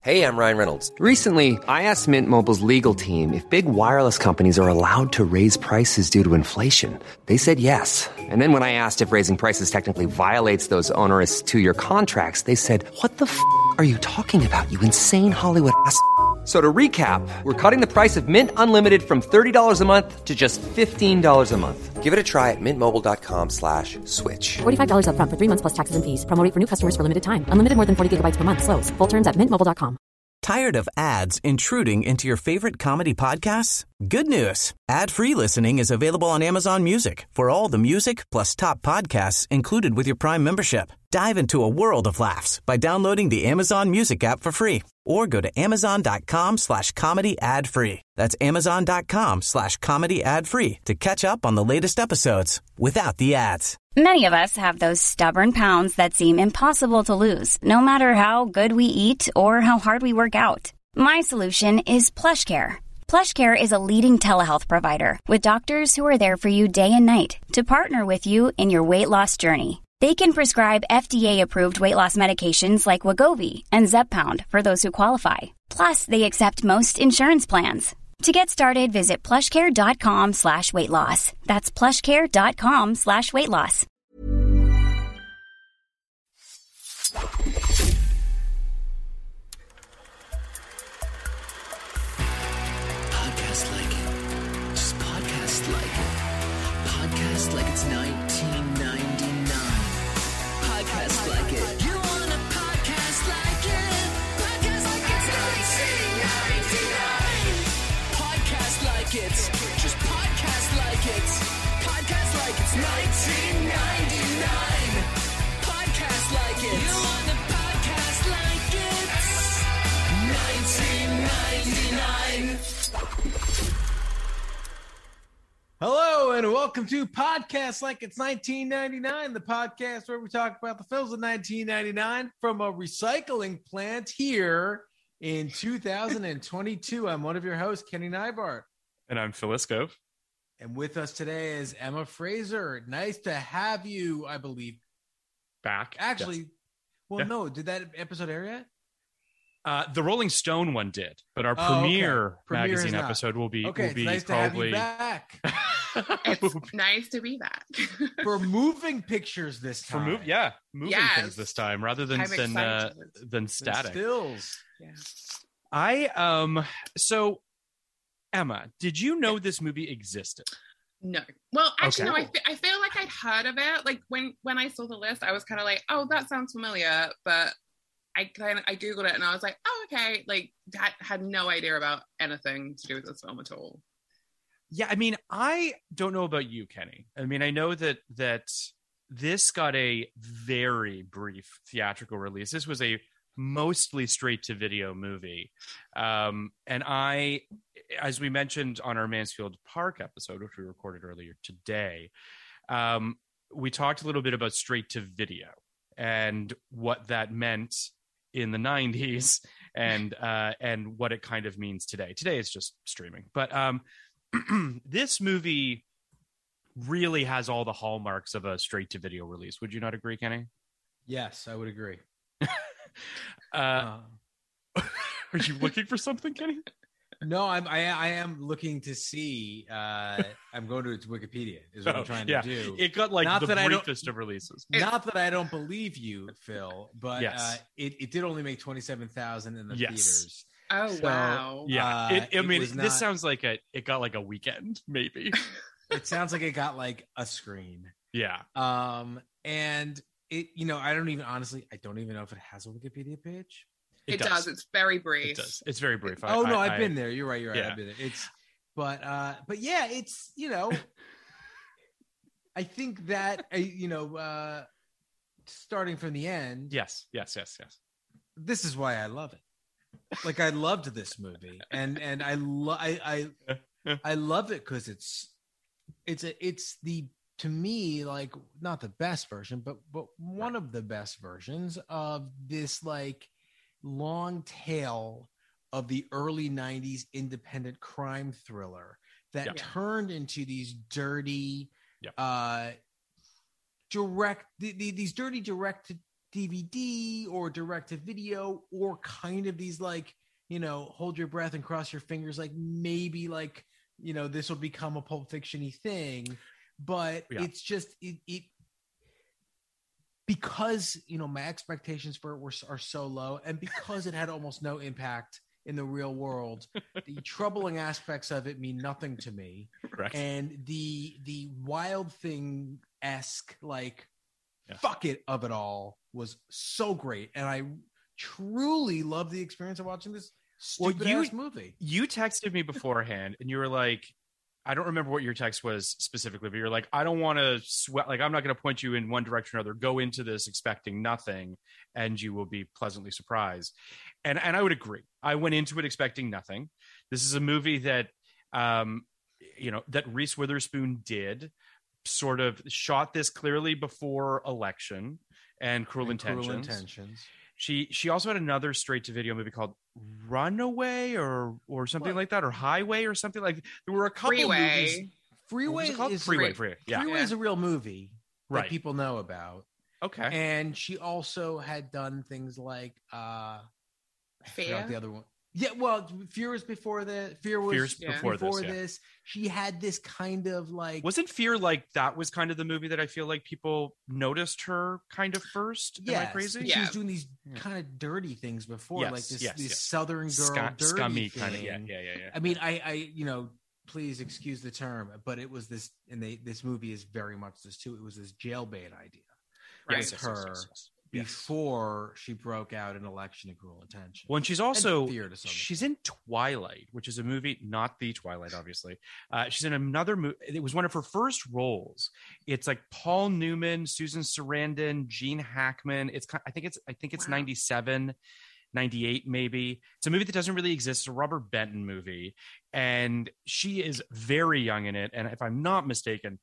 Hey, I'm Ryan Reynolds. Recently, I asked Mint Mobile's legal team if big wireless companies are allowed to raise prices due to inflation. They said yes. And then when I asked if raising prices technically violates those onerous two-year contracts, they said, "What the f*** are you talking about, you insane Hollywood ass?" So to recap, we're cutting the price of Mint Unlimited from $30 a month to just $15 a month. Give it a try at mintmobile.com/switch. $45 up front for 3 months plus taxes and fees. Promo rate for new customers for limited time. Unlimited more than 40 gigabytes per month. Slows full terms at mintmobile.com. Tired of ads intruding into your favorite comedy podcasts? Good news. Ad-free listening is available on Amazon Music for all the music plus top podcasts included with your Prime membership. Dive into a world of laughs by downloading the Amazon Music app for free or go to amazon.com/comedy ad-free. That's amazon.com/comedy ad-free to catch up on the latest episodes without the ads. Many of us have those stubborn pounds that seem impossible to lose, no matter how good we eat or how hard we work out. My solution is PlushCare. PlushCare is a leading telehealth provider with doctors who are there for you day and night to partner with you in your weight loss journey. They can prescribe FDA-approved weight loss medications like Wegovy and Zepbound for those who qualify. Plus, they accept most insurance plans. To get started, visit plushcare.com/weightloss. That's plushcare.com/weightloss. Podcast like it. Just podcast like it. Podcast like it's 1999. Podcast like it. You want a podcast like it? Podcast like it's 1999. Podcast like it. Just podcast like it. Podcast like it's 1999. Podcast like it. You want a podcast like it? 1999. Hello and welcome to Podcast Like It's 1999, the podcast where we talk about the films of 1999 from a recycling plant here in 2022. I'm one of your hosts, Kenny Neibart. And I'm Phil Iskov. And with us today is Emma Fraser. Nice to have you, I believe. Back. Actually, yes. Well, no, did that episode air yet? The Rolling Stone one did, but our Premiere magazine episode will be nice probably to have you back. It's nice to be back. For moving pictures this time. moving things this time rather than static stills. Yeah. So Emma, did you know this movie existed? No. Well, actually, Okay. no. I feel like I'd heard of it. Like when I saw the list, I was kind of like, oh, that sounds familiar. But I Googled it and I was like, oh, okay. Like that had no idea about anything to do with this film at all. Yeah, I mean, I don't know about you, Kenny. I mean, I know that this got a very brief theatrical release. This was a mostly straight-to-video movie. And I, as we mentioned on our Mansfield Park episode, which we recorded earlier today, we talked a little bit about straight-to-video and what that meant in the 90s and what it kind of means today. Today it's just streaming. But this movie really has all the hallmarks of a straight-to-video release. Would you not agree, Kenny? Yes, I would agree. Are you looking for something, Kenny? No, I am looking to see. I'm going to its Wikipedia. Is what I'm trying to do. It got like Not the that briefest of releases. Not that I don't believe you, Phil, but Yes. it did only make 27,000 in the theaters. Oh, So, wow. Yeah, I mean, was this not- sounds like it got like a weekend, maybe. It sounds like it got like a screen. Yeah. And it, I don't even know if it has a Wikipedia page. It does. It's very brief. It does. It's very brief. I've been there. You're right. Yeah. I've been there. But yeah, it's, I think that, starting from the end. Yes. This is why I love it. Like, I loved this movie and I love it because it's the, to me, like, not the best version, but one of the best versions of this, like, long tail of the early 90s independent crime thriller that turned into these dirty, these dirty direct DVD or direct to video, or kind of these like, hold your breath and cross your fingers, like maybe like, this will become a Pulp Fiction-y thing. But it's just it because my expectations for it are so low, and because it had almost no impact in the real world, the troubling aspects of it mean nothing to me. Correct. And the Wild Thing-esque like fuck it of it all was so great, and I truly love the experience of watching this stupid ass movie. You texted me beforehand, and you were like, I don't remember what your text was specifically, but you're like, I don't want to sweat. Like, I'm not going to point you in one direction or another. Go into this expecting nothing, and you will be pleasantly surprised. And I would agree. I went into it expecting nothing. This is a movie that, that Reese Witherspoon did, sort of shot this clearly before Election and Cruel Intentions. She also had another straight to video movie called Runaway or something like that, or Highway or something like. There were a couple movies. Freeway is Freeway. Yeah. Freeway is a real movie that right. people know about. Okay. And she also had done things like Fear. The other one. Yeah, well, Fear was before the Fear was before this. She had this kind of like, wasn't Fear like that was kind of the movie that I feel like people noticed her kind of first. Am I crazy? She was doing these kind of dirty things before, like this Southern girl dirty scummy thing. kind of. Yeah. I mean, I please excuse the term, but it was this, and this movie is very much this too. It was this jailbait idea, right? Her. Before she broke out in Election and Cruel Intention. Well, and she's in Twilight, which is a movie, not the Twilight, obviously. She's in another movie. It was one of her first roles. It's like Paul Newman, Susan Sarandon, Gene Hackman. I think it's 97, 98 maybe. It's a movie that doesn't really exist. It's a Robert Benton movie, and she is very young in it. And if I'm not mistaken,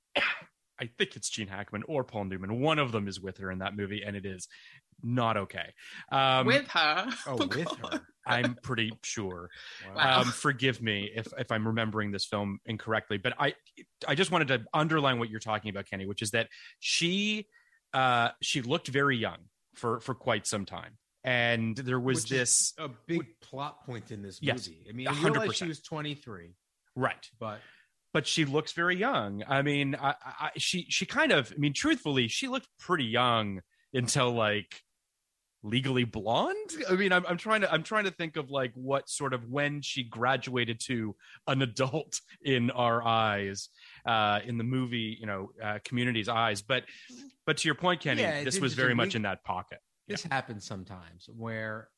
I think it's Gene Hackman or Paul Newman. One of them is with her in that movie, and it is not okay. With her? With her. I'm pretty sure. Wow. Forgive me if I'm remembering this film incorrectly, but I just wanted to underline what you're talking about, Kenny, which is that she looked very young for quite some time. And there was a big plot point in this movie. Yes, I mean, I 100%. realized she was 23. Right. But she looks very young. I mean, she kind of, I mean, truthfully, she looked pretty young until like Legally Blonde. I mean, I'm trying to think of like what sort of when she graduated to an adult in our eyes, in the movie, community's eyes. But to your point, Kenny, this was very much in that pocket. This happens sometimes where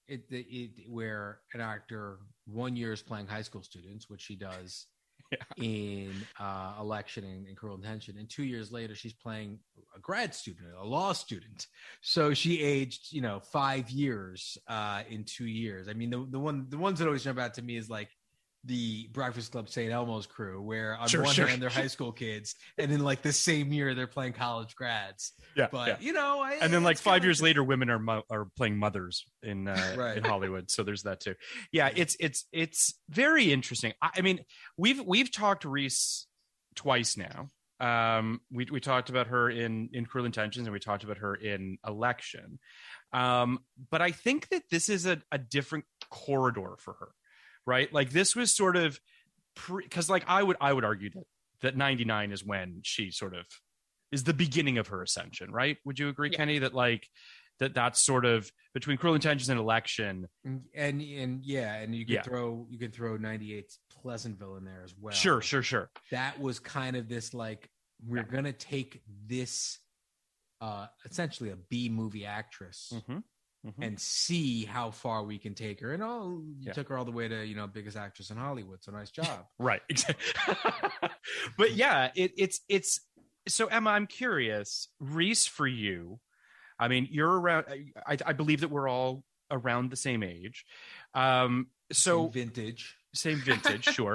where an actor 1 year is playing high school students, which she does. In Election and Cruel Intention, and 2 years later she's playing a grad student, a law student. So she aged 5 years in 2 years. I mean, the ones that always jump out to me is like the Breakfast Club St. Elmo's crew, where on one hand they're high school kids, and then like the same year they're playing college grads. And then like 5 years later, women are playing mothers in in Hollywood. So there's that too. Yeah, it's very interesting. I mean, we've talked Reese twice now. We talked about her in Cruel Intentions, and we talked about her in Election. But I think that this is a different corridor for her. Right, like this was sort of because like I would argue that 99 is when she sort of is the beginning of her ascension. Right? Would you agree, Kenny, that like that's sort of between Cruel Intentions and Election, and you can throw 98's Pleasantville in there as well. Sure. That was kind of this like we're gonna take this essentially a B movie actress. Mm-hmm. And see how far we can take her. And you took her all the way to, biggest actress in Hollywood. So nice job. Right. Exactly. But yeah, it's so Emma, I'm curious, Reese, for you, I mean, you're around, I believe that we're all around the same age. Same vintage, sure.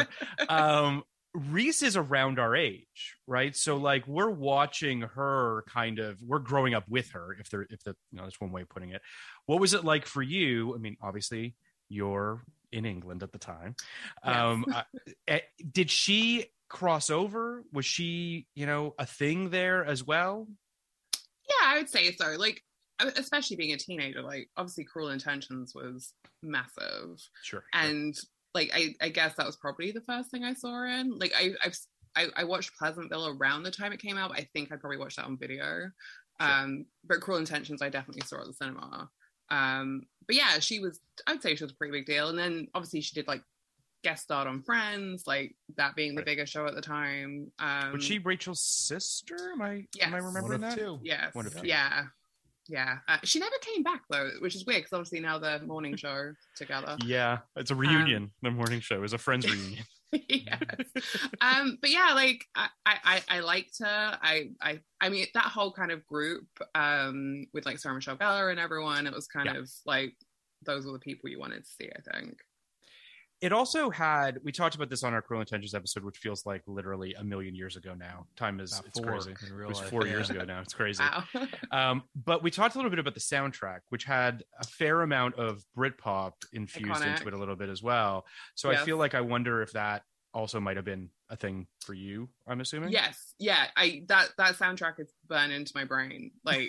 Reese is around our age, right? So like we're watching her we're growing up with her, if that's one way of putting it. What was it like for you? I mean, obviously you're in England at the time. Yes. Did she cross over? Was she, a thing there as well? Yeah, I would say so. Like especially being a teenager, like obviously Cruel Intentions was massive. Sure. And like I guess that was probably the first thing I saw her in. Like I watched Pleasantville around the time it came out, but I think I probably watched that on video. Sure. But Cruel Intentions I definitely saw at the cinema. But yeah, I'd say she was a pretty big deal. And then obviously she did like guest starred on Friends, like that being the biggest show at the time. Was she Rachel's sister? Am I remembering that? Yes. One of two. Yeah. Yeah. She never came back though, which is weird because obviously now they're morning show together. Yeah, it's a reunion. The morning show is a Friends reunion. Yes. But yeah, like I liked her. I mean that whole kind of group with like Sarah Michelle Gellar and everyone, it was kind of like those were the people you wanted to see, I think. It also had, we talked about this on our Cruel Intentions episode, which feels like literally a million years ago now. Time is, it's crazy. It was 4 years ago now. It's crazy. Wow. But we talked a little bit about the soundtrack, which had a fair amount of Britpop infused into it a little bit as well. So I feel like I wonder if that also might have been a thing for you, I'm assuming. Yes. Yeah. That soundtrack is burned into my brain. Like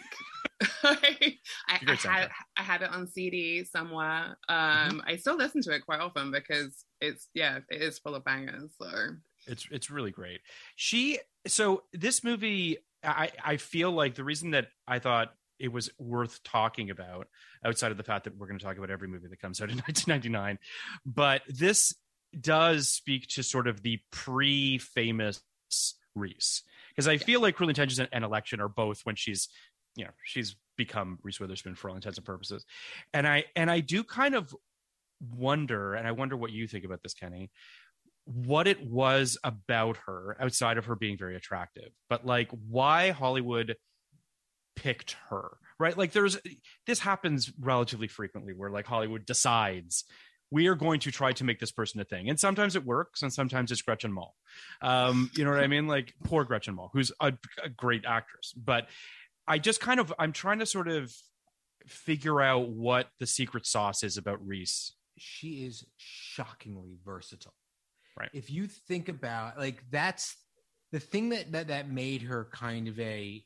I had it on CD somewhere. I still listen to it quite often because it is full of bangers. So it's really great. So this movie, I feel like the reason that I thought it was worth talking about, outside of the fact that we're going to talk about every movie that comes out in 1999, but this does speak to sort of the pre-famous Reese, because I feel like Cruel Intentions and Election are both when she's become Reese Witherspoon for all intents and purposes, and I do kind of wonder, and I wonder what you think about this, Kenny, what it was about her outside of her being very attractive, but like why Hollywood picked her, right? Like this happens relatively frequently where like Hollywood decides we are going to try to make this person a thing. And sometimes it works and sometimes it's Gretchen Mol. You know what I mean? Like poor Gretchen Mol, who's a great actress. But I'm trying to sort of figure out what the secret sauce is about Reese. She is shockingly versatile. Right. If you think about, like, that's the thing that made her kind of a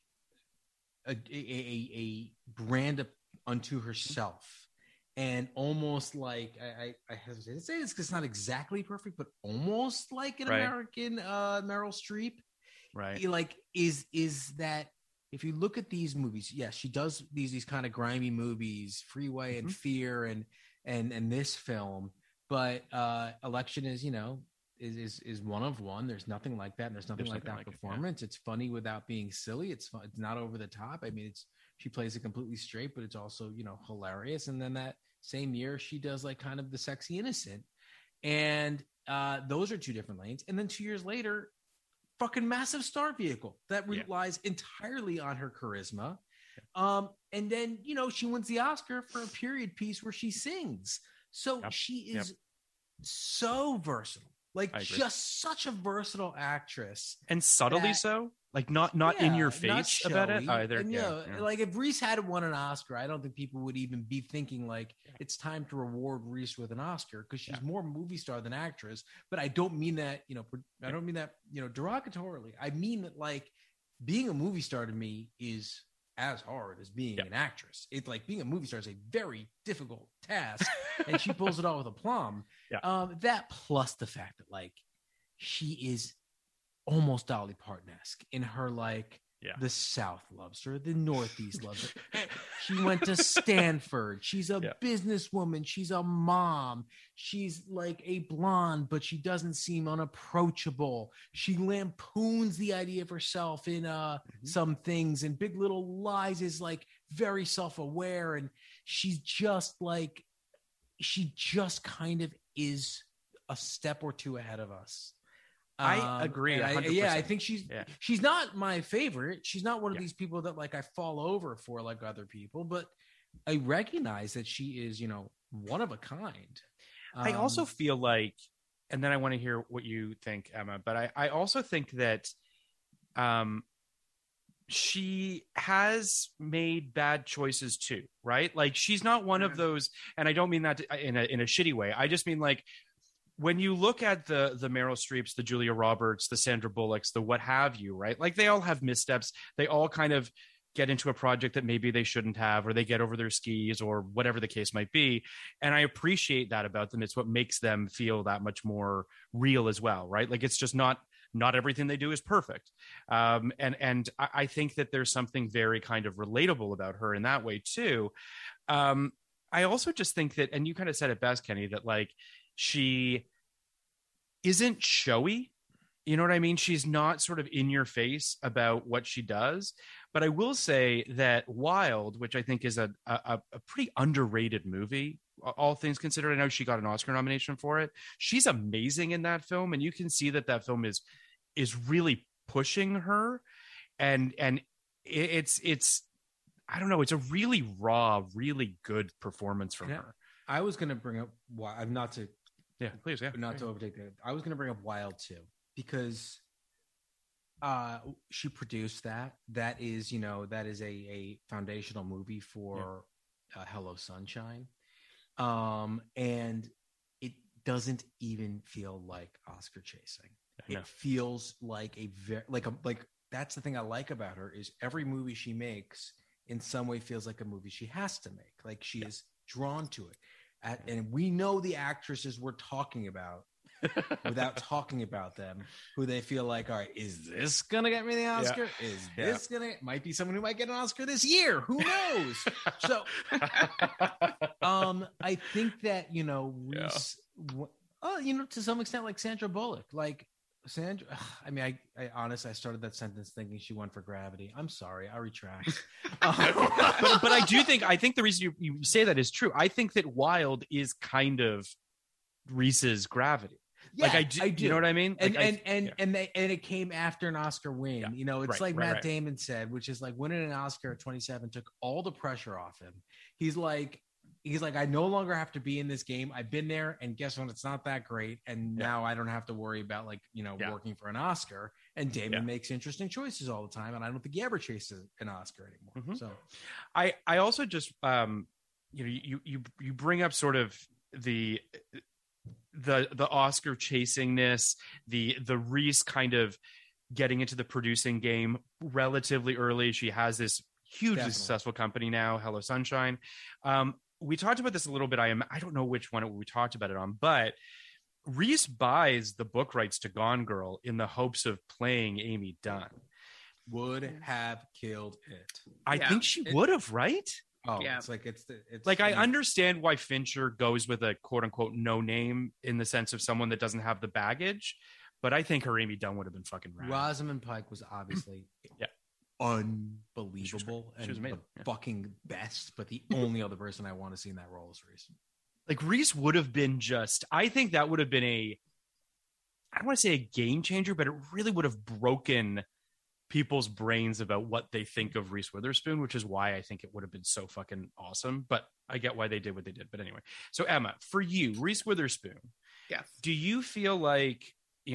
brand unto herself. And almost like I hesitate to say this because it's not exactly perfect, but almost like an American Meryl Streep. Right. Like is that if you look at these movies, yes, she does these kind of grimy movies, Freeway and Fear and this film, but Election is is one of one. There's nothing like that. And there's nothing like that performance. It's funny without being silly. It's fun. It's not over the top. I mean, she plays it completely straight, but it's also, hilarious. And then that same year she does like kind of the sexy innocent. And those are two different lanes. And then 2 years later, fucking massive star vehicle that relies entirely on her charisma. And then, she wins the Oscar for a period piece where she sings. So she is so versatile. Like just such a versatile actress, and subtly so, like not in your face about it either. And, like if Reese had won an Oscar, I don't think people would even be thinking like it's time to reward Reese with an Oscar because she's more movie star than actress. But I don't mean that, I don't mean that, derogatorily. I mean that like being a movie star to me is as hard as being an actress. It's like being a movie star is a very difficult task, and she pulls it off with aplomb. That plus the fact that like she is almost Dolly Parton-esque in her like the South loves her, the Northeast loves her. She went to Stanford. She's a businesswoman. She's a mom. She's like a blonde, but she doesn't seem unapproachable. She lampoons the idea of herself in some things, and Big Little Lies is like very self-aware, and she's just kind of is a step or two ahead of us. I agree. I think she's not my favorite. She's not one of these people that like I fall over for like other people, but I recognize that she is, one of a kind. I also feel like, and then I want to hear what you think, Emma, but I also think that she has made bad choices too, right? Like she's not one of those, and I don't mean that in a shitty way. I just mean like, when you look at the Meryl Streeps, the Julia Roberts, the Sandra Bullocks, the what have you, right? Like they all have missteps. They all kind of get into a project that maybe they shouldn't have, or they get over their skis, or whatever the case might be. And I appreciate that about them. It's what makes them feel that much more real as well, right? Like, it's just not everything they do is perfect. And I think that there's something very kind of relatable about her in that way too. I also just think that, and you kind of said it best, Kenny, that like, she isn't showy. You know what I mean? She's not sort of in your face about what she does. But I will say that Wild, which I think is a pretty underrated movie, all things considered, I know she got an Oscar nomination for it. She's amazing in that film. And you can see that film is really pushing her. And it's I don't know, it's a really raw, really good performance from her. I was going to bring up Wild, not to overtake that. I was going to bring up Wild too, because she produced that. That is a foundational movie for Hello Sunshine. And it doesn't even feel like Oscar chasing. It feels like that's the thing I like about her, is every movie she makes in some way feels like a movie she has to make. Like, she is drawn to it. And we know the actresses we're talking about without talking about them, who they feel like, all right, is this gonna get me the Oscar? Is this might be someone who might get an Oscar this year? Who knows? So I think that, Reese, to some extent, like Sandra Bullock, like Sandra, I mean, I honestly, I started that sentence thinking she won for Gravity. I'm sorry, I retract. But I think the reason you say that is true. I think that Wild is kind of Reese's Gravity. Yeah, like I do. You know what I mean? And it came after an Oscar win. Yeah. It's like Matt Damon said, which is like, winning an Oscar at 27 took all the pressure off him. He's like, I no longer have to be in this game. I've been there, and guess what? It's not that great. And now I don't have to worry about working for an Oscar. And Damon makes interesting choices all the time, and I don't think he ever chases an Oscar anymore. So I also just you bring up sort of the Oscar chasingness, the Reese kind of getting into the producing game relatively early. She has this hugely successful company now, Hello Sunshine. We talked about this a little bit. I don't know which one we talked about it on, but Reese buys the book rights to Gone Girl in the hopes of playing Amy Dunn. Would have killed it. I think she would have, right? Oh, yeah. It's like, I understand why Fincher goes with a quote unquote no name in the sense of someone that doesn't have the baggage, but I think her Amy Dunn would have been fucking rad. Rosamund Pike was obviously unbelievable. She was amazing. The fucking best, but the only other person I want to see in that role is Reese. Like, Reese would have been I think that would have been I don't want to say a game changer, but it really would have broken people's brains about what they think of Reese Witherspoon, which is why I think it would have been so fucking awesome. But I get why they did what they did. But anyway, so Emma, for you, Reese Witherspoon, yes, do you feel like,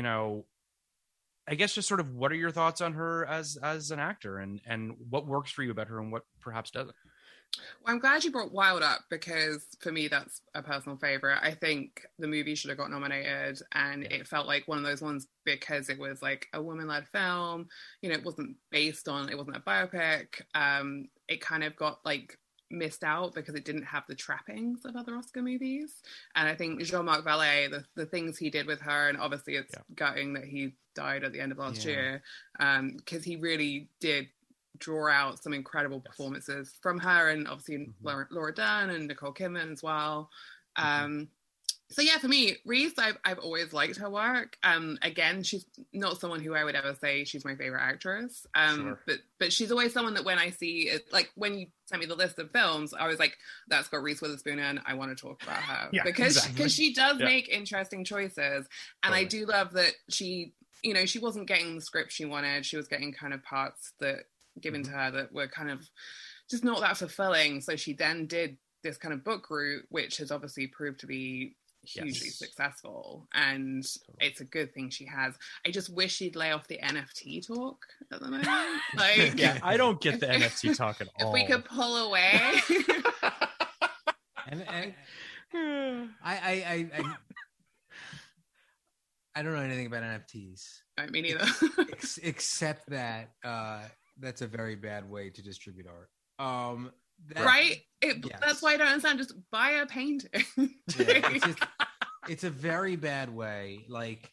I guess just sort of what are your thoughts on her as an actor, and what works for you about her and what perhaps doesn't? Well, I'm glad you brought Wild up, because for me, that's a personal favorite. I think the movie should have got nominated, and it felt like one of those ones because it was like a woman-led film. It wasn't it wasn't a biopic. It kind of got like missed out because it didn't have the trappings of other Oscar movies. And I think Jean-Marc Vallée, the things he did with her, and obviously it's gutting that he died at the end of last year, because he really did draw out some incredible performances from her, and obviously Laura Dern and Nicole Kidman as well. So yeah, for me, Reese, I've always liked her work. Again, she's not someone who I would ever say she's my favorite actress. But she's always someone that when I see it, like when you sent me the list of films, I was like, that's got Reese Witherspoon in. I want to talk about her because she does make interesting choices, and I do love that she wasn't getting the script she wanted. She was getting kind of parts that given to her that were kind of just not that fulfilling. So she then did this kind of book route, which has obviously proved to be hugely successful, and it's a good thing she has. I just wish she'd lay off the NFT talk at the moment. Like, I don't get the NFT talk at all. If we could pull away. and I don't know anything about NFTs. Me neither. Except that That's a very bad way to distribute art. Right? Yes. That's why I don't understand. Just buy a painting. Yeah, it's a very bad way. Like,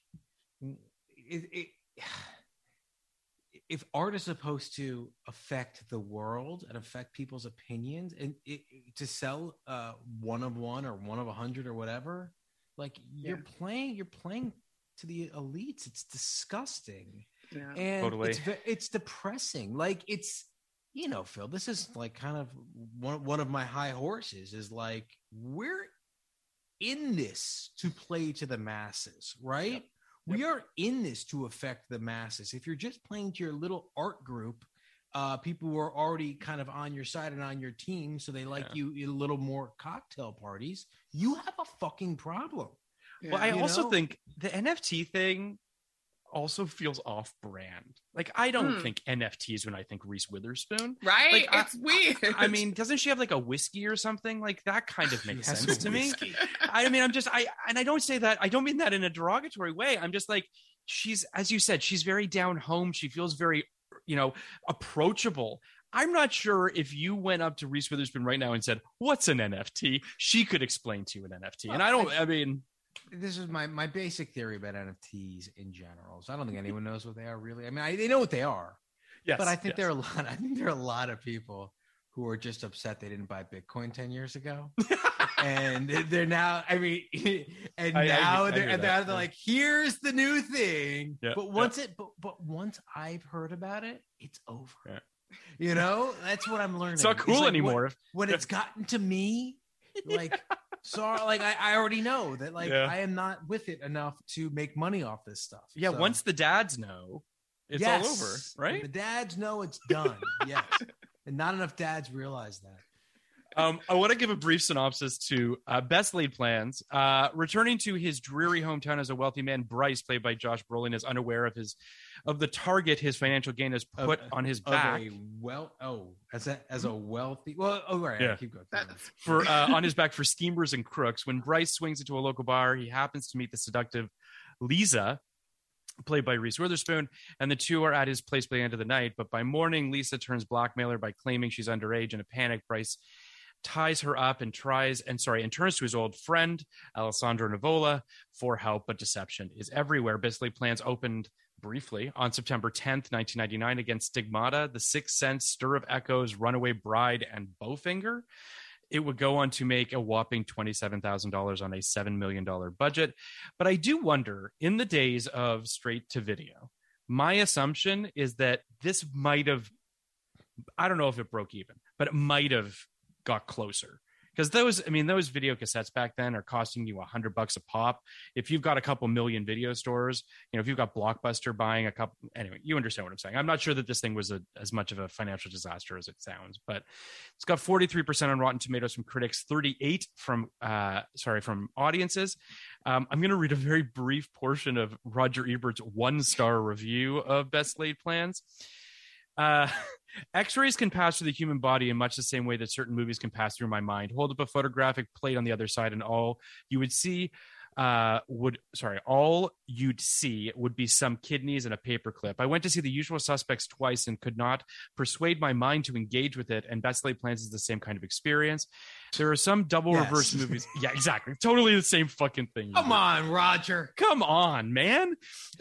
if art is supposed to affect the world and affect people's opinions, and to sell one of one or one of 100 or whatever, like you're playing to the elites. It's disgusting. Yeah. And totally. It's depressing. Like, it's, you know, Phil, this is like kind of one of my high horses is like, we're in this to play to the masses, right? Yep. We are in this to affect the masses. If you're just playing to your little art group, people who are already kind of on your side and on your team, so they like you a little more cocktail parties, you have a fucking problem. Yeah. Well, I also think the NFT thing also feels off-brand. Like, I don't think NFTs when I think Reese Witherspoon. Right? Like, it's weird. I mean, doesn't she have like a whiskey or something? Like, that kind of makes sense to me. I mean, I don't say that. I don't mean that in a derogatory way. I'm just like, she's, as you said, she's very down home. She feels very, you know, approachable. I'm not sure if you went up to Reese Witherspoon right now and said, "What's an NFT?" She could explain to you an NFT. Well, and I mean, this is my basic theory about NFTs in general. So I don't think anyone knows what they are really. I mean, they know what they are. Yes, but I think there are a lot of people who are just upset they didn't buy Bitcoin 10 years ago. And they're now, I mean, and now they're like, here's the new thing. Yeah, but once I've heard about it, it's over. Yeah. You know, that's what I'm learning. It's not cool anymore. When it's gotten to me, like, sorry, like I already know that, like, I am not with it enough to make money off this stuff. Yeah. So, once the dads know, it's all over, right? When the dads know, it's done. Yes. And not enough dads realize that. I want to give a brief synopsis to Best Laid Plans. Returning to his dreary hometown as a wealthy man, Bryce, played by Josh Brolin, is unaware of the target his financial gain has put on his back. As a wealthy. Well, right. Yeah. Keep going. On his back for schemers and crooks. When Bryce swings into a local bar, he happens to meet the seductive Lisa, played by Reese Witherspoon, and the two are at his place by the end of the night. But by morning, Lisa turns blackmailer by claiming she's underage. In a panic, Bryce ties her up and turns to his old friend Alessandro Nivola for help, but deception is everywhere. Best Laid Plans opened briefly on September 10th, 1999 against Stigmata, The Sixth Sense, Stir of Echoes, Runaway Bride, and Bowfinger. It would go on to make a whopping $27,000 on a $7 million budget. But I do wonder, in the days of straight to video, my assumption is that this might have, I don't know if it broke even, but it might have got closer, because those video cassettes back then are costing you $100 a pop. If you've got a couple million video stores, you know, if you've got Blockbuster buying a couple, anyway, you understand what I'm saying. I'm not sure that this thing was as much of a financial disaster as it sounds, but it's got 43% on Rotten Tomatoes from critics, 38 from audiences. I'm going to read a very brief portion of Roger Ebert's 1-star review of Best Laid Plans. X-rays can pass through the human body in much the same way that certain movies can pass through my mind. Hold up a photographic plate on the other side, and all you'd see would be some kidneys and a paperclip. I went to see The Usual Suspects twice and could not persuade my mind to engage with it, and Best Laid Plans is the same kind of experience. There are some double reverse movies. Yeah, exactly. Totally the same fucking thing. Come on, Roger. Come on, man.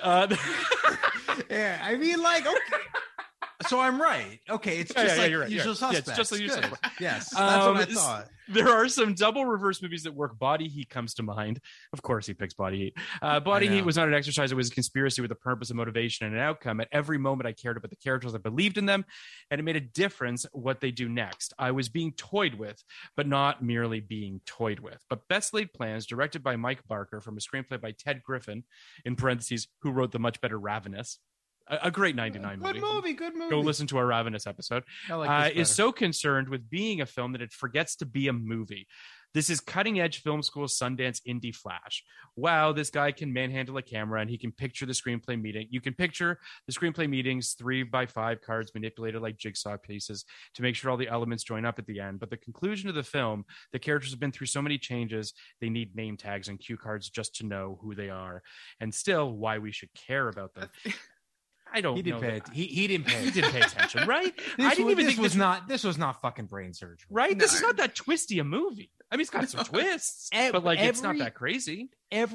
Yeah, I mean, like, okay. So I'm right. Okay, it's just Usual Suspects. Yeah, it's just like Usual Suspects. Yes, that's what I thought. There are some double reverse movies that work. Body Heat comes to mind. Of course, he picks Body Heat. Body Heat was not an exercise. It was a conspiracy with a purpose, a motivation, and an outcome. At every moment, I cared about the characters. I believed in them, and it made a difference what they do next. I was being toyed with, but not merely being toyed with. But Best Laid Plans, directed by Mike Barker from a screenplay by Ted Griffin, in parentheses, who wrote the much better Ravenous. A great 99 movie. Good movie. Go listen to our Ravenous episode. Is so concerned with being a film that it forgets to be a movie. This is cutting edge film school Sundance indie flash. Wow, this guy can manhandle a camera and he can picture the screenplay meeting. You can picture the screenplay meetings, 3x5 cards manipulated like jigsaw pieces to make sure all the elements join up at the end. But the conclusion of the film, the characters have been through so many changes, they need name tags and cue cards just to know who they are, and still why we should care about them. I don't He didn't know. pay. He didn't pay. He didn't pay attention, right? I didn't even think think this was not fucking brain surgery. right. No. This is not that twisty a movie. I mean, it's got some twists, but like it's not that crazy.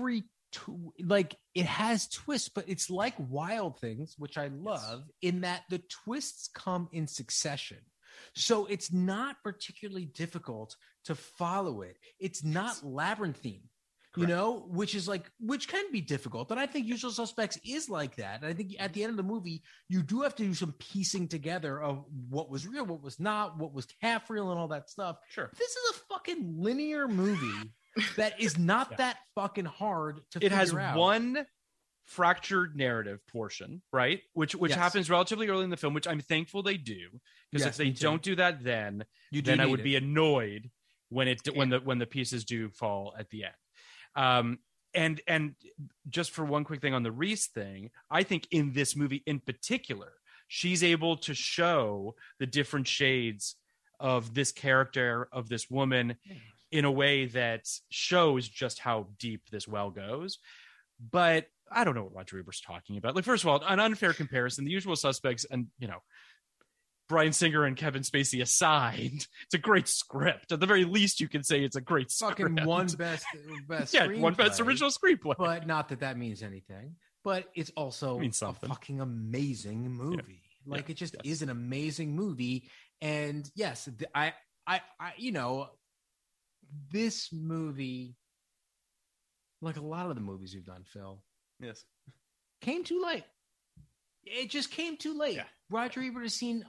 Like it has twists, but it's like Wild Things, which I love, in that the twists come in succession. So it's not particularly difficult to follow it. It's not labyrinthine, you know, which can be difficult. And I think Usual Suspects is like that. And I think at the end of the movie, you do have to do some piecing together of what was real, what was not, what was half real, and all that stuff. Sure. This is a fucking linear movie that is not that fucking hard to figure out. It has one fractured narrative portion, right? Which Yes. happens relatively early in the film, which I'm thankful they do. Because Yes, if they me too. don't do that, then You I would be annoyed when the pieces do fall at the end. And just for one quick thing on the Reese thing, I think in this movie in particular, she's able to show the different shades of this character, of this woman, in a way that shows just how deep this well goes. But I don't know what Roger Ebert's talking about. Like, first of all, an unfair comparison, The Usual Suspects and, you know, Bryan Singer and Kevin Spacey aside, it's a great script. At the very least, you can say it's a great script. fucking one best one best screenplay, original screenplay. but not that means anything. But it's also Means a something. fucking amazing movie. Like it just Yes. is an amazing movie. And yes, I you know, this movie, like a lot of the movies we've done, Phil, Yes. came too late. It just came too late. Yeah. Roger Ebert has seen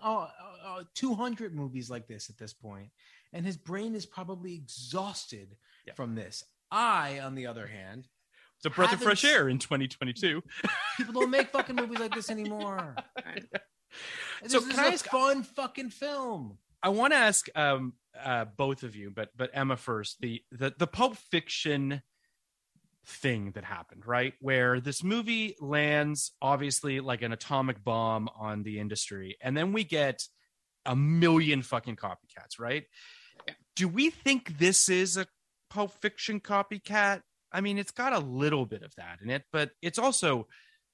200 movies like this at this point, and his brain is probably exhausted from this. I, on the other hand, It's a breath of haven't fresh air in 2022. people don't make fucking movies like this anymore. So This can is I a ask- fun fucking film. I want to ask both of you, but Emma first. The Pulp Fiction thing that happened, right? Where this movie lands obviously like an atomic bomb on the industry, and then we get a million fucking copycats, right? Yeah. Do we think this is a Pulp Fiction copycat? I mean, it's got a little bit of that in it, but it's also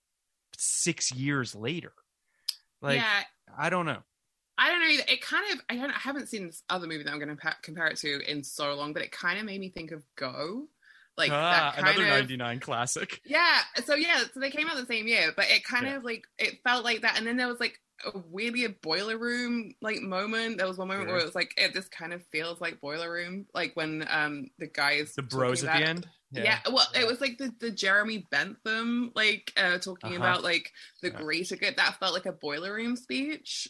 6 years later. Like, yeah, I don't know. I don't know either. It kind of, I haven't seen this other movie that I'm going to compare it to in so long, but it kind of made me think of Go. Like that kind another of 99 classic. Yeah. So they came out the same year, but it kind of like, it felt like that. And then there was like weirdly a Boiler Room like moment. There was one moment where it was like, this kind of feels like Boiler Room. Like when the guys, The bros at the end. Yeah. Well, it was like the Jeremy Bentham, like talking about like the greater good. That felt like a Boiler Room speech.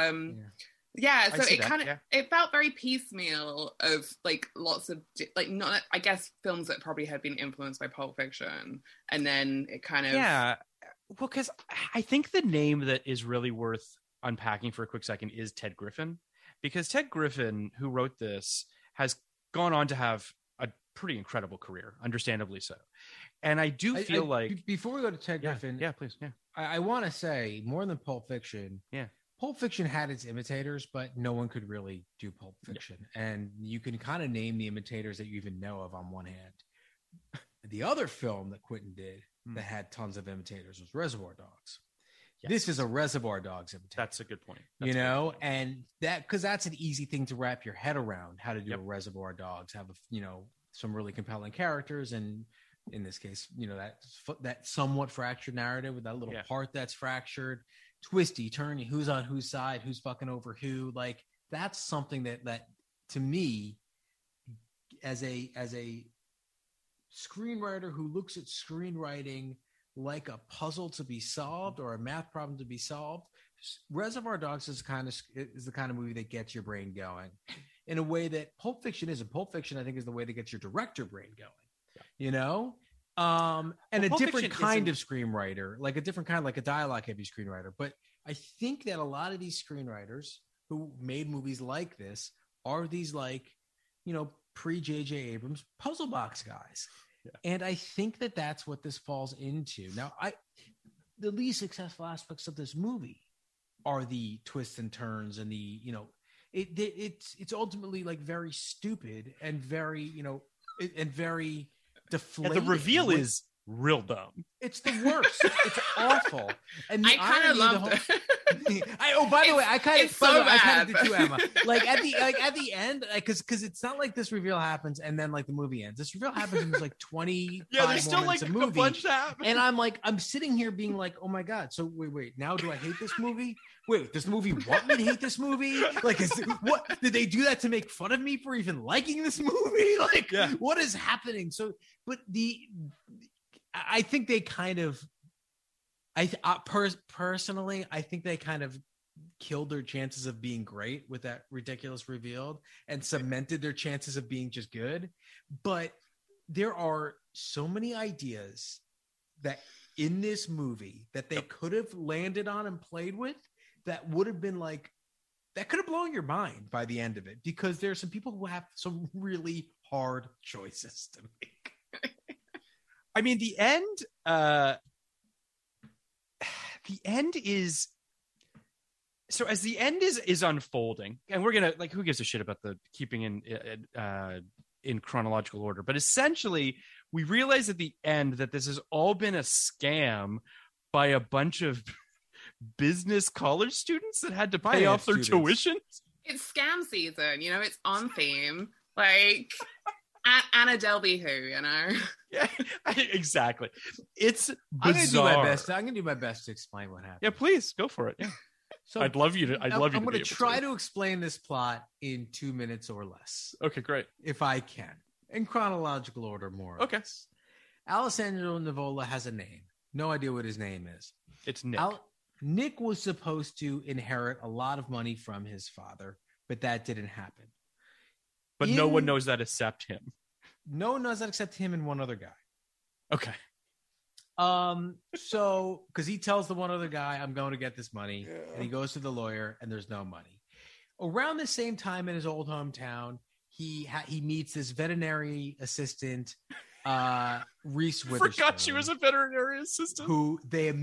Yeah, so it kind of it felt very piecemeal of like lots of like not I guess films that probably had been influenced by Pulp Fiction, and then it kind of Well, because I think the name that is really worth unpacking for a quick second is Ted Griffin, because Ted Griffin, who wrote this, has gone on to have a pretty incredible career, understandably so. And I do feel like before we go to Ted Griffin, please, I want to say more than Pulp Fiction. Pulp Fiction had its imitators, but no one could really do Pulp Fiction. And you can kind of name the imitators that you even know of on one hand. The other film that Quentin did that had tons of imitators was Reservoir Dogs. Yes. This is a Reservoir Dogs imitator. That's a good point. And that, because that's an easy thing to wrap your head around, how to do a Reservoir Dogs, have some really compelling characters, and in this case, that somewhat fractured narrative with that little part that's fractured, twisty, turny, who's on whose side, who's fucking over who. Like that's something that to me, as a screenwriter who looks at screenwriting like a puzzle to be solved or a math problem to be solved, Reservoir Dogs is the kind of movie that gets your brain going in a way that Pulp Fiction isn't. Pulp Fiction, I think, is the way that gets your director brain going, and a different kind of screenwriter, like a different kind, like a dialogue heavy screenwriter. But I think that a lot of these screenwriters who made movies like this are these pre J.J. Abrams puzzle box guys. And I think that that's what this falls into. Now, the least successful aspects of this movie are the twists and turns and the, it's ultimately like very stupid and very, and very deflating. And the reveal is real dumb. It's the worst. It's awful. And the I kind of irony loved the it. By the way, I kind it's so bad. did too, Emma. Like at the end, because it's not like this reveal happens and then like the movie ends. This reveal happens in like 20. There's still like a a movie. bunch to happen. And I'm sitting here being like, oh my God. So wait, now do I hate this movie? Wait, does the movie want me to hate this movie? Like, what did they do that to make fun of me for even liking this movie? Like, what is happening? So, but I think they kind of, personally, I think they kind of killed their chances of being great with that ridiculous reveal and cemented their chances of being just good. But there are so many ideas that in this movie that they could have landed on and played with that would have been like, that could have blown your mind by the end of it, because there are some people who have some really hard choices to make. I mean, the end is, so as the end is unfolding, and we're gonna, like, who gives a shit about the keeping in chronological order, but essentially we realize at the end that this has all been a scam by a bunch of business college students that had to pay off their tuition. It's scam season, it's on theme. Like Anna Delvey, Yeah, exactly. It's bizarre. I'm gonna do my best to explain what happened. Yeah, please go for it. Yeah. So I'd love you to. I'm going to try to explain this plot in 2 minutes or less. Okay, great. If I can, in chronological order, more. Okay. Alessandro Nivola has a name. No idea what his name is. It's Nick. Nick was supposed to inherit a lot of money from his father, but that didn't happen. But no one knows that except him. No one knows that except him and one other guy. Okay. So, because he tells the one other guy, I'm going to get this money, and he goes to the lawyer, and there's no money. Around the same time in his old hometown, he meets this veterinary assistant, Reese Witherspoon. Forgot she was a veterinary assistant. Who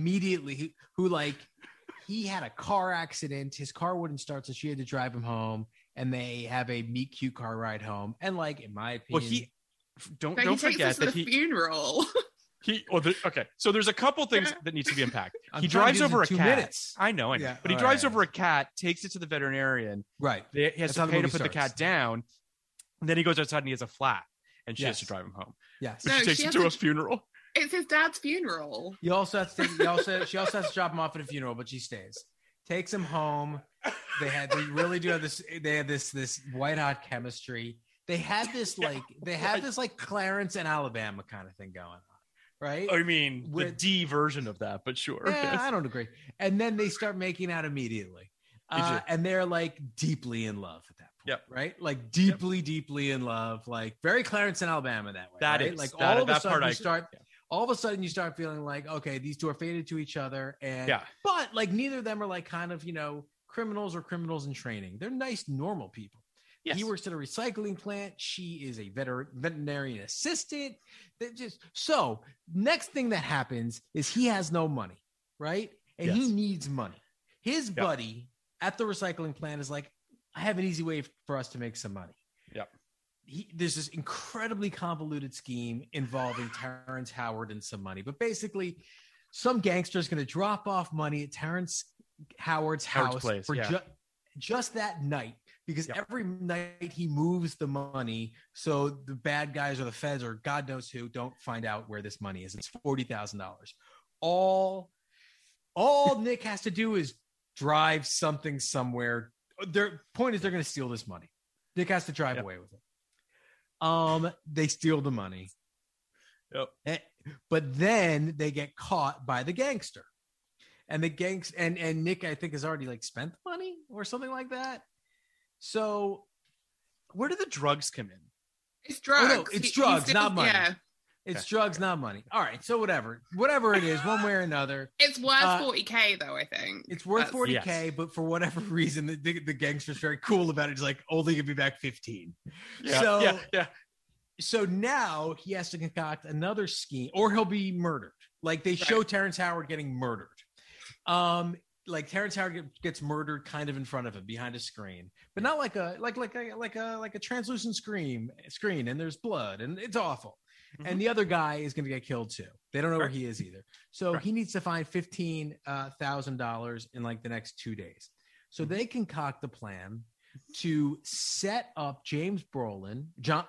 he had a car accident. His car wouldn't start, so she had to drive him home, and they have a meet cute car ride home. And like, in my opinion, well, don't forget that he funeral. Okay, so there's a couple things that needs to be unpacked. He drives over a cat. Minutes. I know. Yeah, but he drives over a cat, takes it to the veterinarian. Right. He has to pay to put the cat down. And then he goes outside and he has a flat, and she has to drive him home. Yes. So she takes him to a funeral. It's his dad's funeral. She also has to drop him off at a funeral, but she stays. Takes him home. They really do have this. They have this white hot chemistry. They had this like Clarence and Alabama kind of thing going on. Right. I mean, the D version of that, but sure. Yeah, yes. I don't agree. And then they start making out immediately. And they're like deeply in love at that point. Yep. Right. Like deeply in love, like very Clarence and Alabama that way. That right? is like that, all of a that sudden part you start. Yeah. All of a sudden you start feeling like, okay, these two are fated to each other. And but like neither of them are like kind of, criminals or criminals in training. They're nice, normal people. Yes. He works at a recycling plant. She is a veterinarian assistant. So next thing that happens is he has no money, right? And he needs money. His buddy at the recycling plant is like, I have an easy way for us to make some money. Yep. There's this incredibly convoluted scheme involving Terrence Howard and some money. But basically, some gangster is going to drop off money at Terrence Howard's house for just that night. Because every night he moves the money so the bad guys or the feds or God knows who don't find out where this money is. It's $40,000. All Nick has to do is drive something somewhere. Their point is they're going to steal this money. Nick has to drive away with it. They steal the money. Yep. But then they get caught by the gangster. And the and Nick, I think, has already like spent the money or something like that. So, where do the drugs come in? It's drugs. Oh, no, it's drugs, not money. Yeah. It's drugs, not money. All right. So whatever it is, one way or another. It's worth $40K though, I think. It's worth $40K, but for whatever reason, the gangster's very cool about it. He's like, only give me back 15. Yeah. So now he has to concoct another scheme, or he'll be murdered. Like they show Terrence Howard getting murdered. Like Terrence Howard gets murdered kind of in front of him behind a screen, but not like a translucent screen, and there's blood and it's awful. and the other guy is going to get killed too. They don't know where he is either. So he needs to find $15,000 in like the next 2 days. So they concoct the plan to set up Josh Brolin,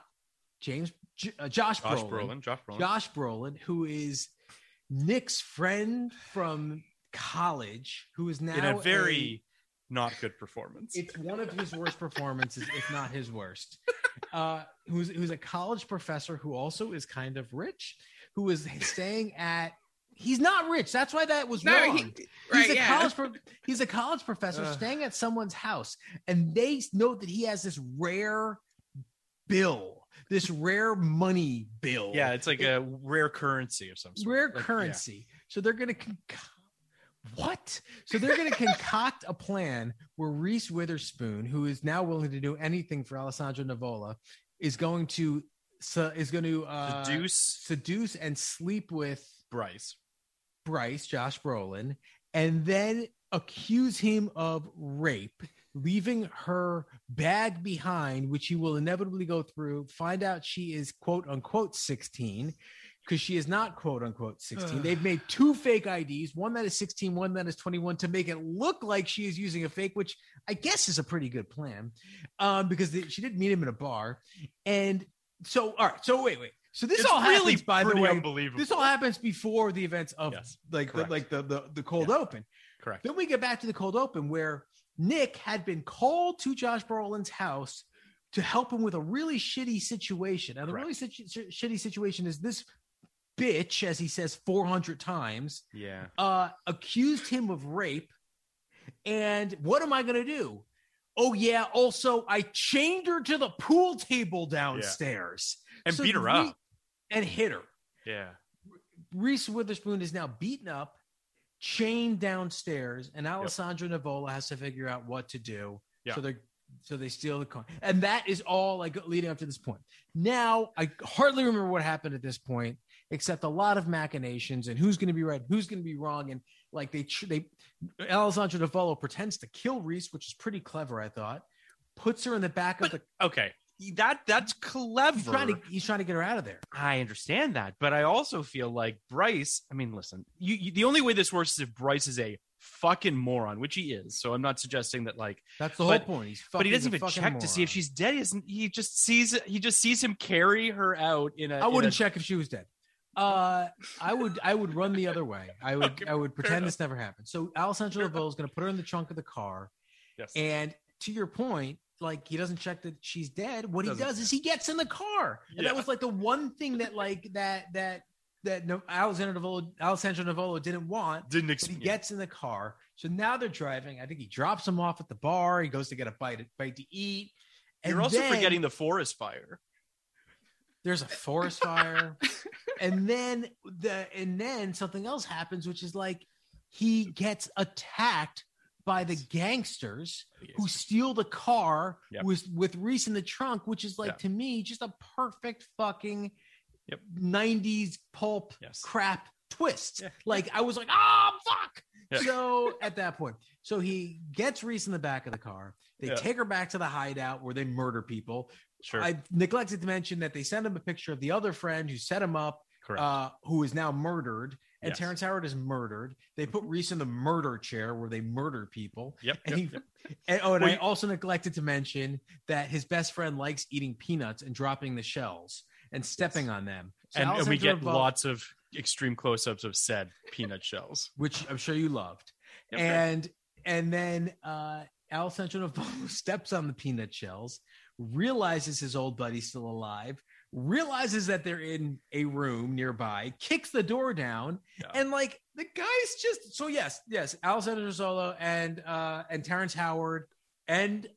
who is Nick's friend from college, who is now in a very not good performance. It's one of his worst performances, if not his worst. Who's a college professor who also is kind of rich, who is staying at. He's not rich. That's why that was wrong. He's a college professor staying at someone's house, and they know that he has this rare bill, this rare money bill. Yeah, it's like a rare currency of some sort. Rare currency. Yeah. So they're going to So they're going to concoct a plan where Reese Witherspoon, who is now willing to do anything for Alessandro Nivola, is going to seduce and sleep with Bryce, Josh Brolin, and then accuse him of rape, leaving her bag behind, which he will inevitably go through, find out she is quote unquote 16, because she is not quote unquote 16. They've made 2 fake IDs, one that is 16, one that is 21, to make it look like she is using a fake, which I guess is a pretty good plan, because she did meet him in a bar. And so, all right. So wait. So this all really happens, by the way, unbelievable. This all happens before the events of the cold open. Correct. Then we get back to the cold open where Nick had been called to Josh Brolin's house to help him with a really shitty situation. Now, the really shitty situation is this bitch, as he says 400 times, accused him of rape. And what am I going to do? Oh, yeah. Also, I chained her to the pool table downstairs. And beat her up. And hit her. Yeah. Reese Witherspoon is now beaten up, chained downstairs, and Alessandro Nivola has to figure out what to do. Yeah. So they steal the car. And that is all like leading up to this point. Now, I hardly remember what happened at this point, except a lot of machinations and who's going to be right, who's going to be wrong. And like Alessandro Nivola pretends to kill Reese, which is pretty clever, I thought. Puts her in the back of the. Okay. That's clever. He's trying to get her out of there. I understand that, but I also feel like Bryce. I mean, listen, you the only way this works is if Bryce is a fucking moron, which he is. So I'm not suggesting that like that's the whole point. But he doesn't even check moron to see if she's dead. He just sees him carry her out in a. I wouldn't check if she was dead. I would run the other way. I would pretend this never happened. So Alessandro Nivola is going to put her in the trunk of the car. Yes. And to your point, like he doesn't check that she's dead. What he does is he gets in the car. And that was like the one thing that like that Alessandro Nivola didn't want. He gets in the car. So now they're driving. I think he drops him off at the bar. He goes to get a bite to eat. And you're also forgetting the forest fire. There's a forest fire. and then something else happens, which is like he gets attacked by the gangsters who steal the car with Reese in the trunk, which is like to me just a perfect fucking 90s pulp crap twist. Like I was like, oh fuck. So at that point, so he gets Reese in the back of the car. They take her back to the hideout where they murder people. Sure. I neglected to mention that they send him a picture of the other friend who set him up, who is now murdered. And Terrence Howard is murdered. They put Reese in the murder chair where they murder people. And I also neglected to mention that his best friend likes eating peanuts and dropping the shells and stepping on them. So and we get lots of extreme close-ups of said peanut shells, which I'm sure you loved. And then Alessandro Nivola steps on the peanut shells, realizes his old buddy's still alive, realizes that they're in a room nearby, kicks the door down, and like the guy's just so yes, Alessandro Nivola and Terrence Howard and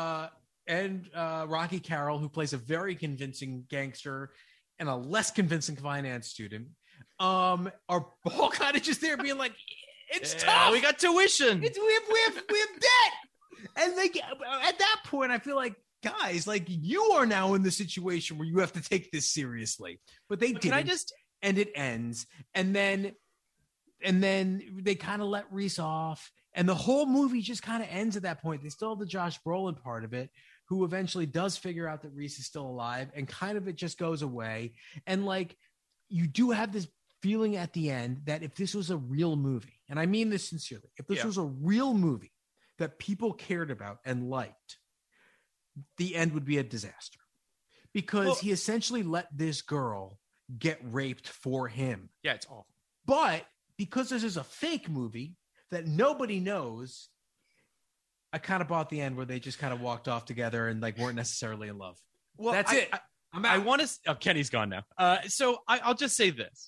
Rocky Carroll, who plays a very convincing gangster and a less convincing finance student, are all kind of just there being like, it's tough. We got tuition. We have debt, and they at that point I feel like, guys, like you are now in the situation where you have to take this seriously, but they didn't. And it ends, and then they kind of let Reese off, and the whole movie just kind of ends at that point. They still have the Josh Brolin part of it, who eventually does figure out that Reese is still alive, and kind of it just goes away. And like, you do have this feeling at the end that if this was a real movie, and I mean this sincerely, if this was a real movie that people cared about and liked, the end would be a disaster, because he essentially let this girl get raped for him. Yeah, it's awful. But because this is a fake movie that nobody knows, I kind of bought the end where they just kind of walked off together and like weren't necessarily in love. Well, that's it. I want to. Oh, Kenny's gone now. So I'll just say this.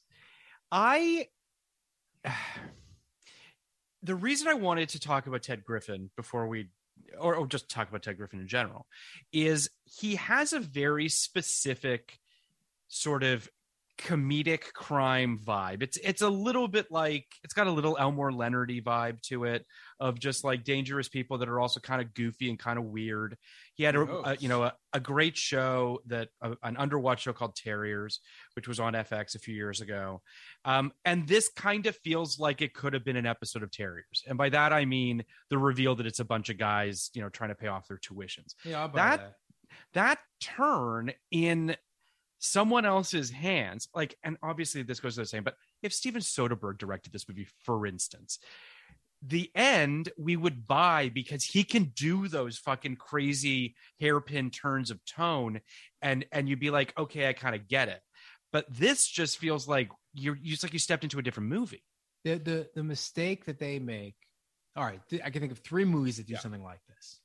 The reason I wanted to talk about Ted Griffin before we, or just talk about Ted Griffin in general, is he has a very specific sort of comedic crime vibe. It's a little bit like, it's got a little Elmore Leonard-y vibe to it, of just like dangerous people that are also kind of goofy and kind of weird. He had a great show, that an underwatched show called Terriers, which was on FX a few years ago. And this kind of feels like it could have been an episode of Terriers. And by that, I mean the reveal that it's a bunch of guys, trying to pay off their tuitions. Yeah, I'll buy that turn in someone else's hands, like, and obviously this goes to the same, but if Steven Soderbergh directed this movie, for instance, the end we would buy, because he can do those fucking crazy hairpin turns of tone, and you'd be like, okay, I kind of get it. But this just feels like you stepped into a different movie. The mistake that they make. All right, I can think of 3 movies that do something like this.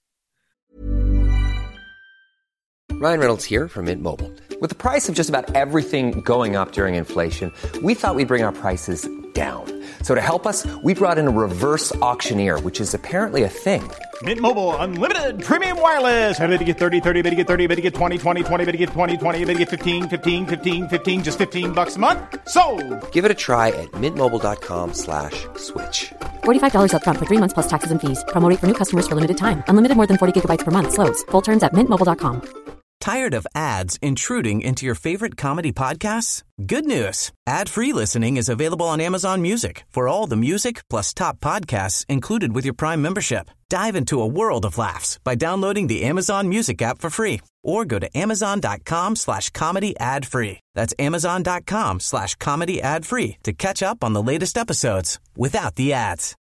Ryan Reynolds here from Mint Mobile. With the price of just about everything going up during inflation, we thought we'd bring our prices down. So to help us, we brought in a reverse auctioneer, which is apparently a thing. Mint Mobile Unlimited Premium Wireless. How to get 30, 30, bit to get 30, bit to get 20, 20, 20, bit to get 20, 20, bit to get 15, 15, 15, 15, just $15 a month? Sold! Give it a try at mintmobile.com/switch. $45 up front for 3 months plus taxes and fees. Promo rate for new customers for limited time. Unlimited more than 40 gigabytes per month. Slows full terms at mintmobile.com. Tired of ads intruding into your favorite comedy podcasts? Good news. Ad-free listening is available on Amazon Music for all the music plus top podcasts included with your Prime membership. Dive into a world of laughs by downloading the Amazon Music app for free, or go to amazon.com/comedy ad-free. That's amazon.com/comedy ad-free to catch up on the latest episodes without the ads.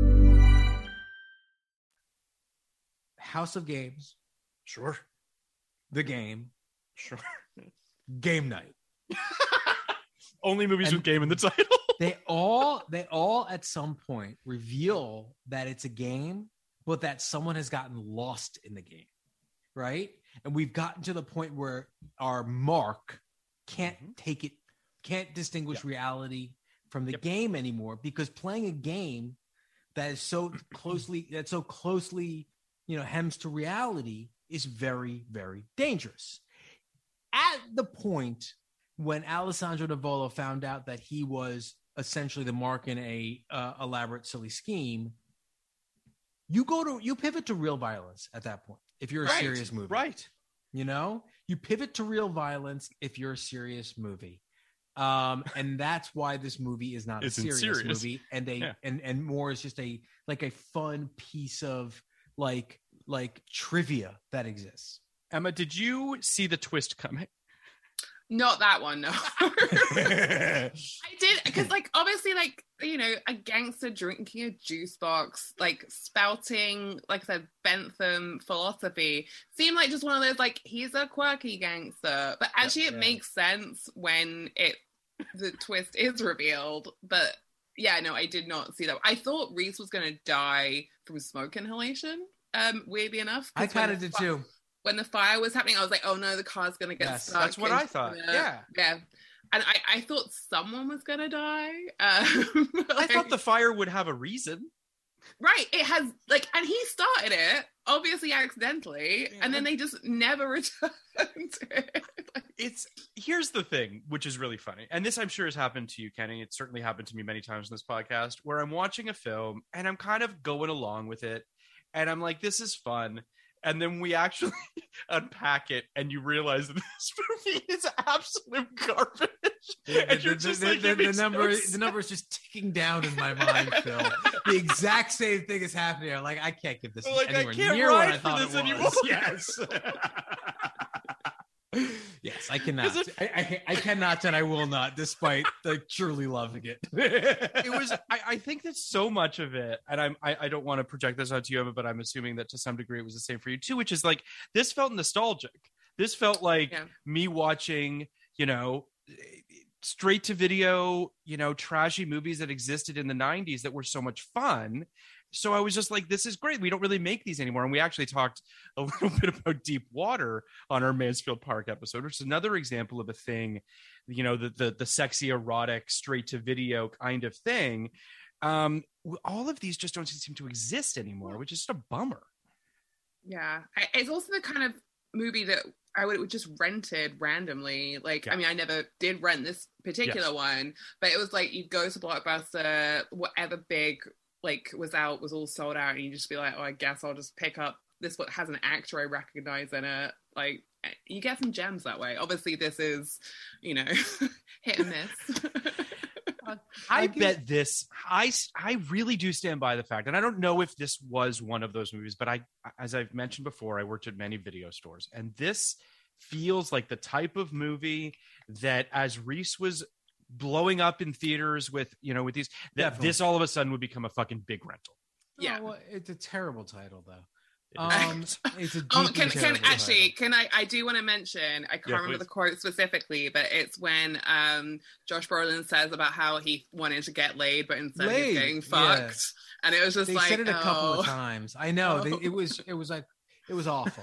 House of Games. Sure. The Game. Sure. Game Night. Only movies with game in the title. they all at some point reveal that it's a game, but that someone has gotten lost in the game, right? And we've gotten to the point where our Mark can't take it, can't distinguish reality from the game anymore, because playing a game that is so closely, hems to reality is very, very dangerous. At the point when Alessandro Nivola found out that he was essentially the Mark in a elaborate, silly scheme, you pivot to real violence at that point. If you're a serious movie, right? You pivot to real violence if you're a serious movie. And that's why this movie is not a serious movie, and more is just a fun piece of like trivia that exists. Emma, did you see the twist coming? Not that one, no. I did, because obviously a gangster drinking a juice box, spouting, like I said, Bentham philosophy seemed like just one of those he's a quirky gangster, but actually it makes sense when the twist is revealed. But yeah, no, I did not see that. I thought Reese was going to die from smoke inhalation. Weirdly enough, I kind of did too. When the fire was happening, I was like, "Oh no, the car's gonna get stuck." That's what I thought. Yeah. And I thought someone was gonna die. I thought the fire would have a reason. Right, it has and he started it obviously accidentally, and then they just never returned to it. Here's the thing, which is really funny, and this I'm sure has happened to you, Kenny. It's certainly happened to me many times in this podcast, where I'm watching a film and I'm kind of going along with it. And I'm like, this is fun. And then we actually unpack it, and you realize that this movie is absolute garbage. And you're just like, it makes no the number is just ticking down in my mind, Phil. The exact same thing is happening here. Like, I can't give this like, anywhere I can't near what I ride thought for it this was. anymore. Yes. Yes, I cannot. I cannot and I will not, despite like truly loving it. It was. I think that so much of it, and I don't want to project this onto you, Emma, but I'm assuming that to some degree it was the same for you too. Which is like, this felt nostalgic. This felt like me watching, straight to video, trashy movies that existed in the 90s that were so much fun. So I was just like, this is great. We don't really make these anymore. And we actually talked a little bit about Deep Water on our Mansfield Park episode, which is another example of a thing, the sexy, erotic, straight to video kind of thing. All of these just don't seem to exist anymore, which is just a bummer. Yeah. It's also the kind of movie that I would just rented randomly. Like, I mean, I never did rent this particular one, but it was like, you'd go to Blockbuster, whatever big was out, was all sold out, and you just be like, oh, I guess I'll just pick up this, what has an actor I recognize in it. Like, you get some gems that way. Obviously this is, hit and miss. I bet this, I really do stand by the fact, and I don't know if this was one of those movies, but as I've mentioned before, I worked at many video stores, and this feels like the type of movie that, as Reese was blowing up in theaters with these, that this all of a sudden would become a fucking big rental. Yeah, well, it's a terrible title though. It's a I do want to mention, I can't remember the quote specifically, but it's when Josh Brolin says about how he wanted to get laid, but instead he's getting fucked, and it was just they said it a couple of times. I know it was awful.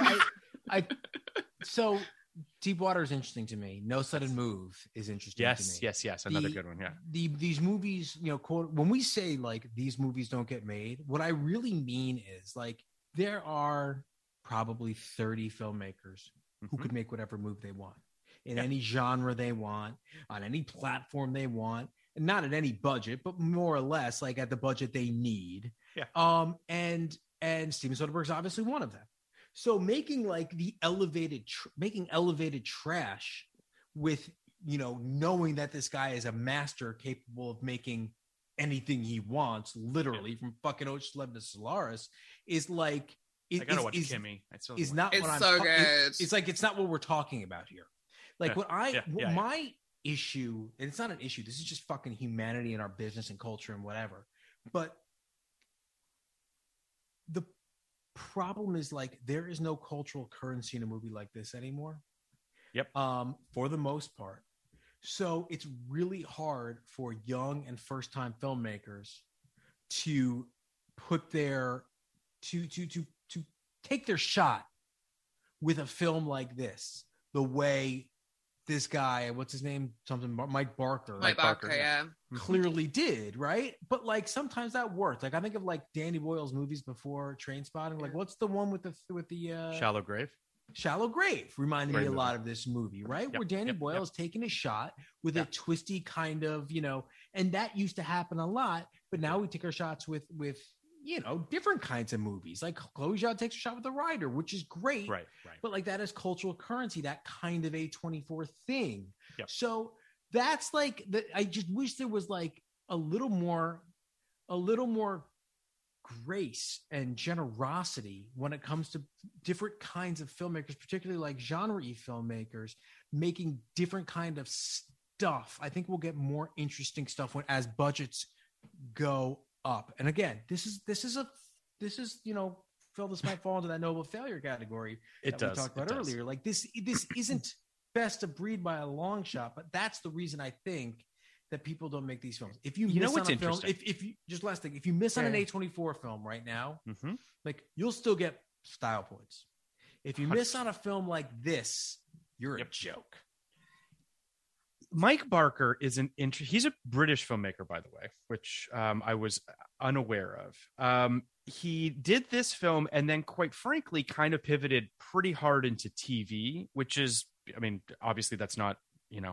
So Deep Water is interesting to me. No Sudden Move is interesting to me. Yes. Another good one. Yeah. These movies, quote, when we say like these movies don't get made, what I really mean is like there are probably 30 filmmakers who could make whatever movie they want in any genre they want, on any platform they want, and not at any budget, but more or less like at the budget they need. Yeah. And Steven Soderbergh's obviously one of them. So making like making elevated trash with, knowing that this guy is a master capable of making anything he wants, literally from fucking Ocean's 11 to Solaris, is like, I gotta watch Kimmy. It's not it's what so I'm good. It's like, it's not what we're talking about here. Like my issue, and it's not an issue, this is just fucking humanity in our business and culture and whatever. But the problem is like there is no cultural currency in a movie like this anymore. For the most part. So it's really hard for young and first-time filmmakers to put their to take their shot with a film like this, the way this guy, what's his name? Mike Barker. Mike Barker, yeah. Clearly did, right? But like sometimes that worked. Like I think of like Danny Boyle's movies before Trainspotting. Like what's the one with the Shallow Grave? Shallow Grave reminded me a lot of this movie, right? Where Danny Boyle is taking a shot with a twisty kind of, and that used to happen a lot, but now we take our shots with different kinds of movies. Like Chloe Zhao takes a shot with The Rider, which is great. Right. But like that is cultural currency, that kind of A24 thing. Yep. So that's like I just wish there was like a little more grace and generosity when it comes to different kinds of filmmakers, particularly like genre-y filmmakers making different kind of stuff. I think we'll get more interesting stuff as budgets go up. And again, this is Phil, this might fall into that noble failure category we talked about earlier. Like this isn't best of breed by a long shot, but that's the reason I think that people don't make these films. If you miss on a film, if you just last thing, if you miss on an A24 film right now, like you'll still get style points. If you miss on a film like this, you're a joke. Mike Barker is he's a British filmmaker, by the way, which I was unaware of. He did this film and then, quite frankly, kind of pivoted pretty hard into TV, which is, I mean, obviously that's not,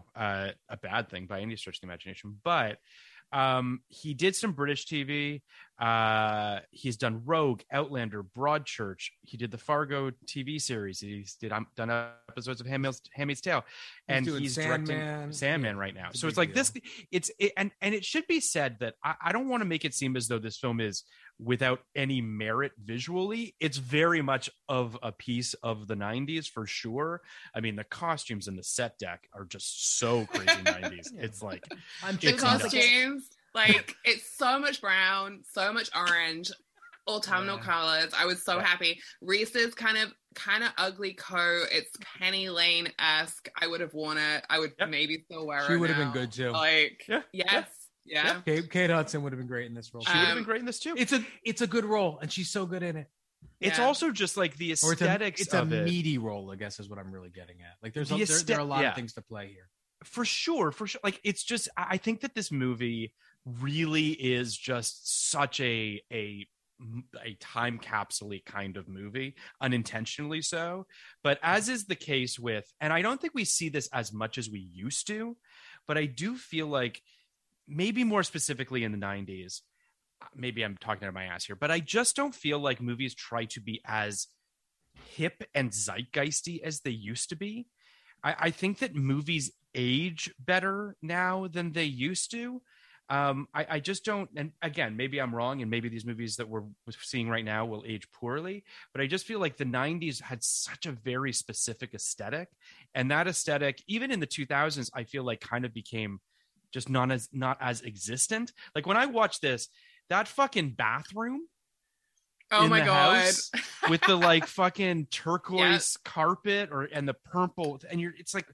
a bad thing by any stretch of the imagination, but he did some British TV. He's done Rogue, Outlander, Broadchurch. He did the Fargo TV series. He's done episodes of Handmaid's Tale, and he's directing Sandman right now. So it's like this. And it should be said that I don't want to make it seem as though this film is without any merit visually. It's very much of a piece of the 90s for sure. I mean, the costumes and the set deck are just so crazy 90s. It's like the costumes. Like, it's so much brown, so much orange, autumnal colors. I was so happy. Reese's kind of ugly coat. It's Penny Lane-esque. I would have worn it. I would maybe still wear it. She would have been good too. Like, yes. Yeah. Kate Hudson would have been great in this role. She would have been great in this too. It's a good role, and she's so good in it. It's also just like the aesthetics. It's a meaty role, I guess, is what I'm really getting at. Like, there are a lot of things to play here. For sure. Like, it's just, I think that this movie really is just such a time capsule kind of movie, unintentionally so. But as is the case with, and I don't think we see this as much as we used to, but I do feel like maybe more specifically in the 90s, maybe I'm talking out of my ass here, but I just don't feel like movies try to be as hip and zeitgeisty as they used to be. I think that movies age better now than they used to. I just don't, and again, maybe I'm wrong, and maybe these movies that we're seeing right now will age poorly, but I just feel like the 90s had such a very specific aesthetic, and that aesthetic, even in the 2000s, I feel like kind of became just not as existent. Like, when I watch this, that fucking bathroom, oh my god, with the like fucking turquoise carpet and the purple, and it's like,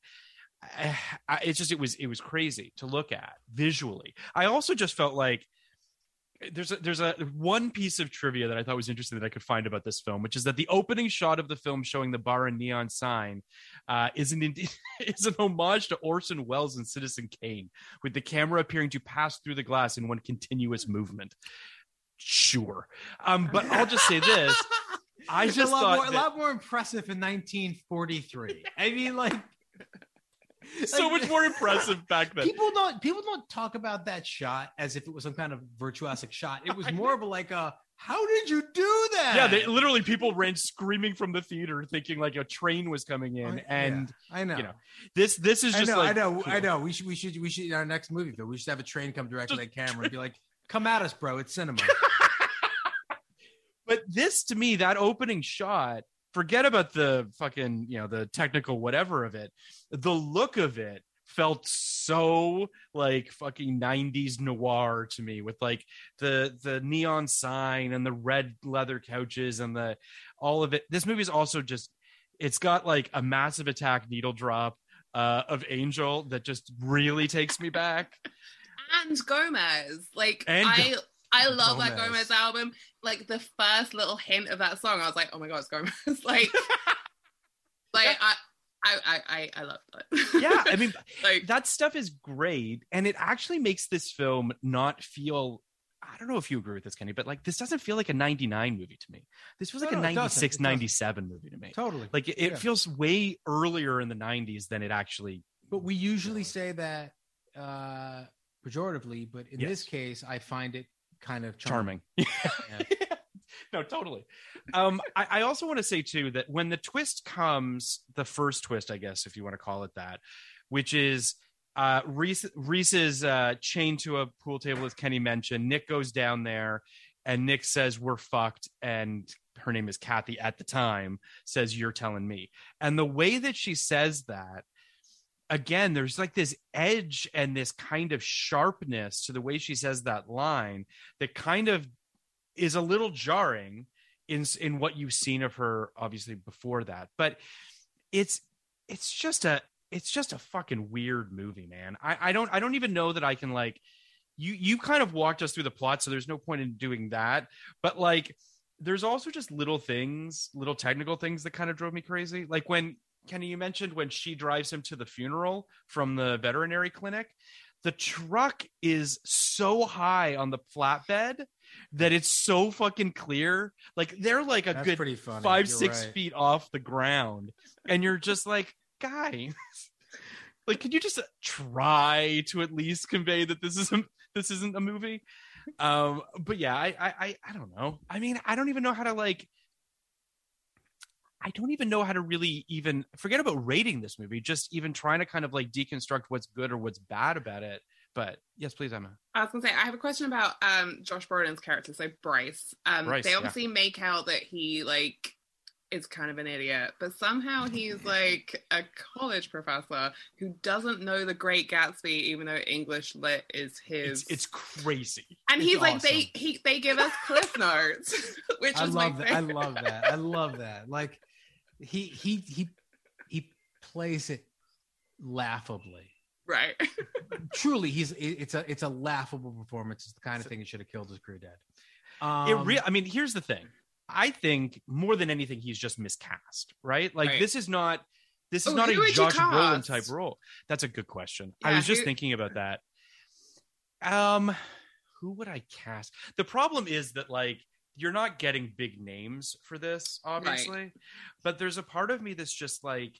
it was crazy to look at visually. I also just felt like there's a one piece of trivia that I thought was interesting that I could find about this film, which is that the opening shot of the film showing the bar and neon sign is an homage to Orson Welles and Citizen Kane, with the camera appearing to pass through the glass in one continuous movement. Sure. But I'll just say this. I it's just a thought lot more impressive in 1943. I mean, like, so much more impressive back then. People don't talk about that shot as if it was some kind of virtuosic shot. It was more of how did you do that? Yeah, people ran screaming from the theater thinking like a train was coming in. And I know. You know, this is just I know. We should in our next movie though, we should have a train come directly to the camera and be like, come at us, bro. It's cinema. But this, to me, that opening shot, forget about the fucking, the technical whatever of it. The look of it felt so like fucking 90s noir to me, with like the neon sign and the red leather couches and all of it. This movie is also just, it's got like a Massive Attack needle drop of Angel that just really takes me back. And Gomez, I love that Gomez album. Like, the first little hint of that song, I was like, oh my god, it's Gomez. I love that. Yeah, I mean, that stuff is great, and it actually makes this film not feel, I don't know if you agree with this, Kenny, but like, this doesn't feel like a 99 movie to me. This feels like a 96, 97 movie to me. Totally. Like, it feels way earlier in the 90s than it actually. But we usually say that pejoratively, but in this case, I find it kind of charming. Yeah. No, totally. I also want to say too that when the twist comes, the first twist, I guess, if you want to call it that, which is Reese is chained to a pool table, as Kenny mentioned. Nick goes down there, and Nick says, "We're fucked," and her name is Kathy at the time, says, "You're telling me." And the way that she says that, again, there's like this edge and this kind of sharpness to the way she says that line that kind of is a little jarring in what you've seen of her, obviously, before that. But it's just a fucking weird movie, man. I don't even know that I can, like, you kind of walked us through the plot, so there's no point in doing that. But like, there's also just little technical things that kind of drove me crazy. Like, when Kenny, you mentioned when she drives him to the funeral from the veterinary clinic, the truck is so high on the flatbed that it's so fucking clear. Like, they're like a good 5-6 feet off the ground. And you're just like, guys, like, could you just try to at least convey that this isn't a movie? But yeah, I don't know. I mean, I don't even know how to like. I don't even know how to really even forget about rating this movie. Just even trying to kind of like deconstruct what's good or what's bad about it. But yes, please, Emma. I was gonna say I have a question about Josh Brolin's character, so Bryce. Bryce, they obviously make out that he like is kind of an idiot, but somehow he's like a college professor who doesn't know The Great Gatsby, even though English lit is his. It's crazy, and it's he's like awesome. they give us Cliff Notes, which I is love my that. I favorite. love that. I love that. Like he plays it laughably. Right. Truly, it's a laughable performance. It's the kind of thing he should have killed his crew dead. I mean, here's the thing. I think more than anything, he's just miscast, right? Like this is not a Josh Brolin type role. That's a good question. Yeah, I was just thinking about that. Who would I cast? The problem is that like you're not getting big names for this, obviously, Right. but there's a part of me that's just like,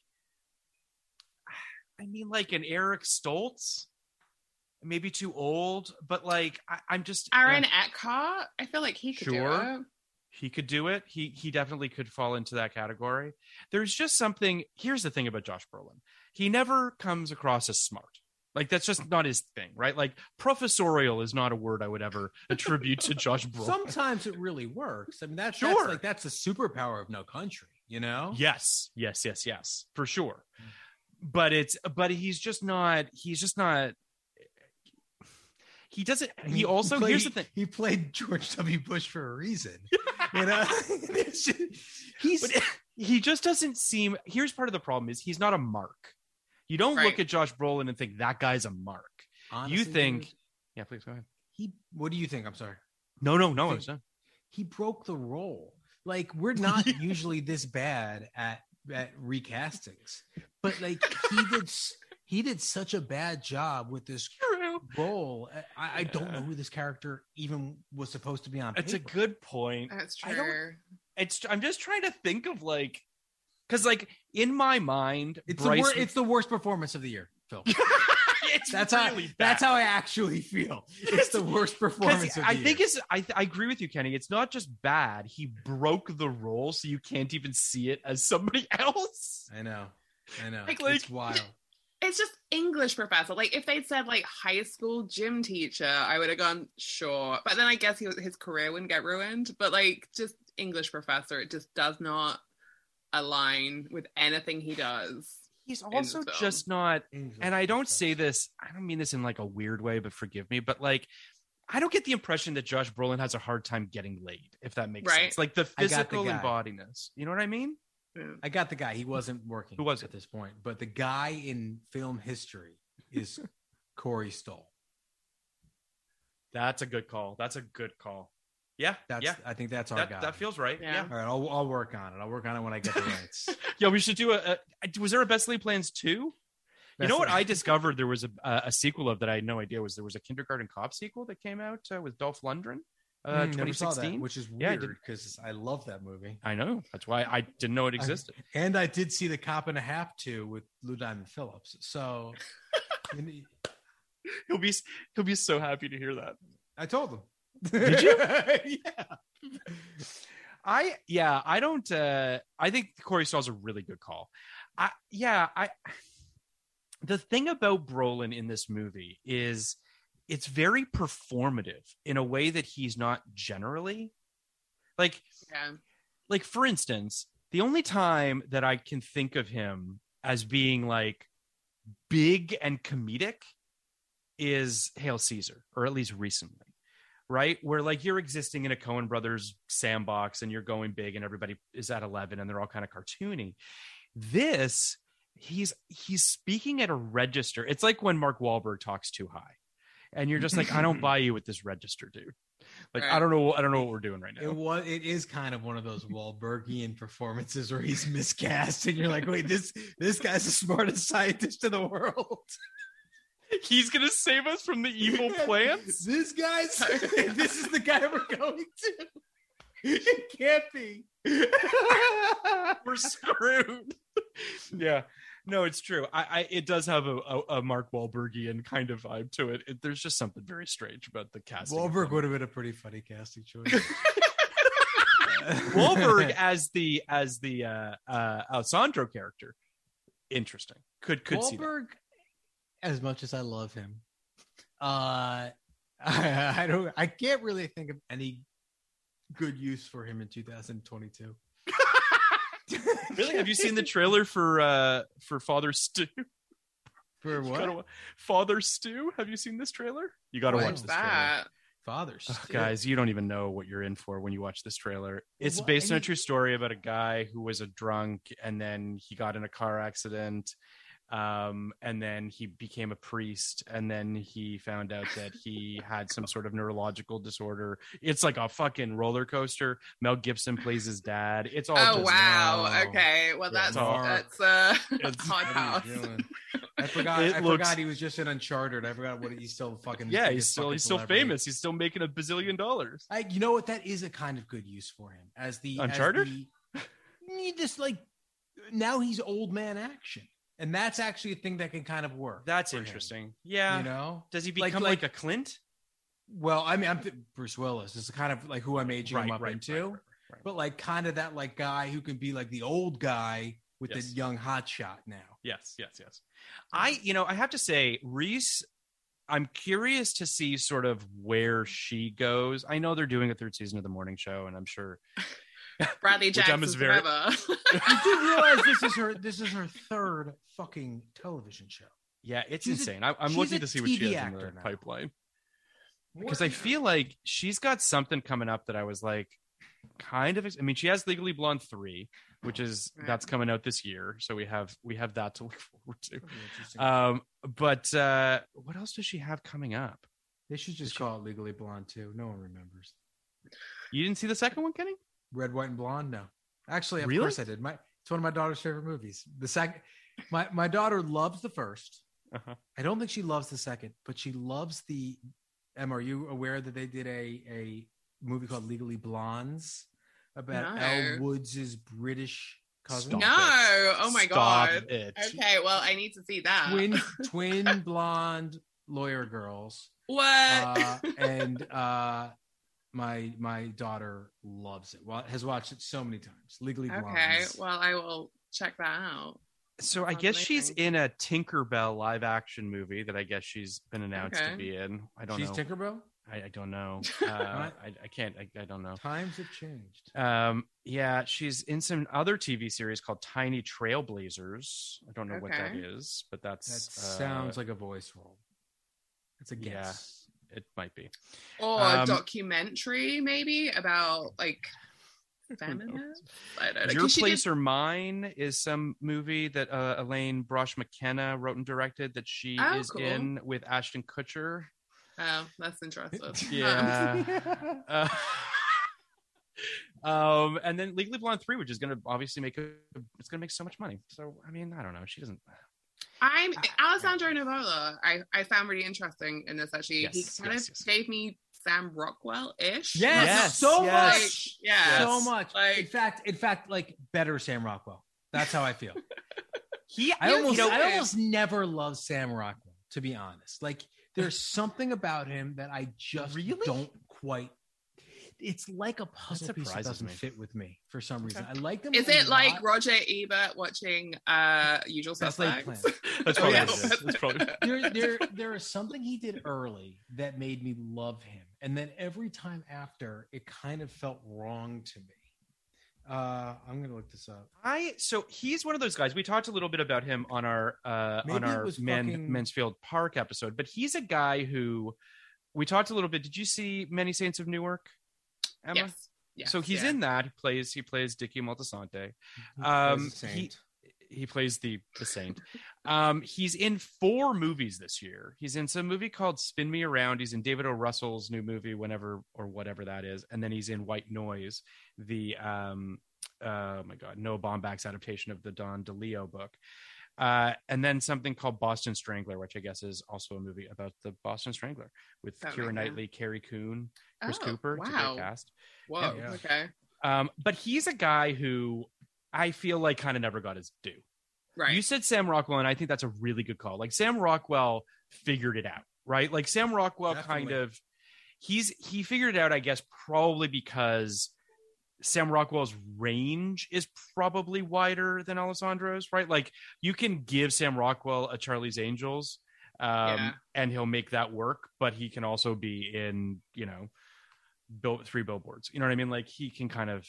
I mean, like an Eric Stoltz, maybe too old, but like I'm just Aaron Eckhart. I feel like he could do it. He could do it. He definitely could fall into that category. There's just something. Here's the thing about Josh Brolin. He never comes across as smart. Like that's just not his thing, right? Like professorial is not a word I would ever attribute to Josh Brolin. Sometimes it really works. I mean, that's the superpower of No Country, you know? Yes, for sure. But he's just not. He doesn't. He also here's the thing. He played George W. Bush for a reason. You know, he just doesn't seem. Here's part of the problem: is he's not a mark. You don't look at Josh Brolin and think that guy's a mark. Honestly, you think, yeah, please go ahead. What do you think? I'm sorry. No. I was done. He broke the role. Like we're not usually this bad at recastings, but like he did such a bad job with this role. I don't know who this character even was supposed to be on. It's a good point. That's true. I'm just trying to think of like, because like in my mind, it's the worst performance of the year, Phil. That's how I actually feel. It's the worst performance of the year. I agree with you, Kenny. It's not just bad. He broke the role, so you can't even see it as somebody else. I know. Like, it's wild. It's just English professor. Like if they'd said like high school gym teacher, I would have gone sure. But then I guess his career wouldn't get ruined. But like just English professor, it just does not align with anything he does. He's also just not, and I don't say this, I don't mean this in like a weird way, but forgive me, but like, I don't get the impression that Josh Brolin has a hard time getting laid, if that makes sense. Like the physical embodiness. You know what I mean? I got the guy. He wasn't working. Who was it at this point? But the guy in film history is Corey Stoll. That's a good call. Yeah, I think that's our guy. That feels right. Yeah. All right, I'll work on it. I'll work on it when I get the rights. Yeah, we should do was there a Best Laid Plans 2? You know what I discovered? There was a sequel of that I had no idea was. There was a Kindergarten Cop sequel that came out with Dolph Lundgren. 2016, which is weird because I love that movie. I know, that's why I didn't know it existed. And I did see The Cop and a Half 2 with Lou Diamond Phillips. So he'll be so happy to hear that. I told him. Did you? Yeah. I don't. I think Corey Stoll's a really good call. The thing about Brolin in this movie is it's very performative in a way that he's not generally. Like for instance, the only time that I can think of him as being like big and comedic is Hail Caesar, or at least recently, right? Where like you're existing in a Coen Brothers sandbox and you're going big and everybody is at 11 and they're all kind of cartoony. This, he's speaking at a register. It's like when Mark Wahlberg talks too high. And you're just like, I don't buy you with this register, dude. Like, right. I don't know what we're doing right now. It is kind of one of those Wahlbergian performances where he's miscast, and you're like, wait, this guy's the smartest scientist in the world. He's gonna save us from the evil plants. This is the guy we're going to. It can't be. We're screwed. Yeah. No, it's true. It does have a Mark Wahlbergian kind of vibe to it. There's just something very strange about the casting. Wahlberg would have been a pretty funny casting choice. Wahlberg as the Alessandro character, interesting. Could see that. Wahlberg, as much as I love him, I can't really think of any good use for him in 2022. Really? Have you seen the trailer for Father Stew? For what? Father Stew? Have you seen this trailer? You got to watch this trailer. Father Stew. Guys, you don't even know what you're in for when you watch this trailer. It's based on a true story about a guy who was a drunk and then he got in a car accident. And then he became a priest, and then he found out that he had some sort of neurological disorder. It's like a fucking roller coaster. Mel Gibson plays his dad. It's all. Oh wow! Okay, well that's hot house. I forgot he was just in Uncharted. I forgot what he's still fucking. Yeah, he's still famous. He's still making $1 billion. You know what? That is a kind of good use for him as the Uncharted. Just like now he's old man action. And that's actually a thing that can kind of work. That's interesting. Him. Yeah. You know? Does he become like a Clint? Well, I mean, Bruce Willis. This is kind of like who I'm aging him up into. Right. But like kind of that like guy who can be like the old guy with the young hotshot now. Yes. I have to say, Reese, I'm curious to see sort of where she goes. I know they're doing a 3rd season of The Morning Show, and I'm sure... Bradley Jackson's forever. You do realize this is her 3rd fucking television show. Yeah, it's insane. I'm looking to see what she has in the pipeline. Because I feel like she's got something coming up that I was like, kind of. I mean, she has Legally Blonde 3, which is that's coming out this year, so we have that to look forward to. But what else does she have coming up? They should just call it Legally Blonde 2. No one remembers. You didn't see the second one, Kenny? Red, White, and Blonde? No. Actually, of course I did. It's one of my daughter's favorite movies. The second, my daughter loves the first. Uh-huh. I don't think she loves the second, but she loves the. Emma, are you aware that they did a movie called Legally Blondes about Elle Woods' British cousin? No. Oh my God. Okay, well, I need to see that. Twin blonde lawyer girls. What? And my daughter loves it. Well, has watched it so many times. Legally Blonde. Okay, well, I will check that out. So I guess she's in a Tinkerbell live action movie that I guess she's been announced to be in. I don't know. She's Tinkerbell? I don't know. I can't. I don't know. Times have changed. Yeah, she's in some other TV series called Tiny Trailblazers. I don't know what that is, but that sounds like a voice role. It's a guess. Yeah. It might be. Or a documentary, maybe, about, like, feminists? I don't know. Your Place or Mine is some movie that Elaine Brosh McKenna wrote and directed that she is in with Ashton Kutcher. Oh, that's interesting. Yeah. And then Legally Blonde 3, which is going to obviously it's going to make so much money. So, I mean, I don't know. She doesn't... Alessandro Nivola, I found really interesting in this, actually. He kind of gave me Sam Rockwell-ish. Yes, so much. Yeah. So much. Like, in fact, like better Sam Rockwell. That's how I feel. I almost never loved Sam Rockwell, to be honest. Like, there's something about him that I just don't quite. It's like a puzzle piece that doesn't fit with me for some reason. I like them. Is it like Roger Ebert watching Usual Suspects? That's probably there is something he did early that made me love him, and then every time after, it kind of felt wrong to me. I'm gonna look this up. So he's one of those guys. We talked a little bit about him on our Mansfield Park episode, but he's a guy who we talked a little bit. Did you see Many Saints of Newark, Emma? Yes. So he's in that. He plays Dickie Moltisanti. He plays the saint. He's in 4 movies this year. He's in some movie called Spin Me Around. He's in David O. Russell's new movie, whatever that is. And then he's in White Noise, the Noah Baumbach's adaptation of the Don DeLeo book. And then something called Boston Strangler, which I guess is also a movie about the Boston Strangler with Keira Knightley, Carrie Coon, Chris Cooper. Wow. It's a great cast. Whoa. Okay. But he's a guy who I feel like kind of never got his due. Right. You said Sam Rockwell, and I think that's a really good call. Like Sam Rockwell figured it out, right? Like Sam Rockwell he figured it out, I guess, probably because Sam Rockwell's range is probably wider than Alessandro's, right? Like you can give Sam Rockwell a Charlie's Angels, and he'll make that work, but he can also be in, 3 Billboards. You know what I mean? Like he can kind of,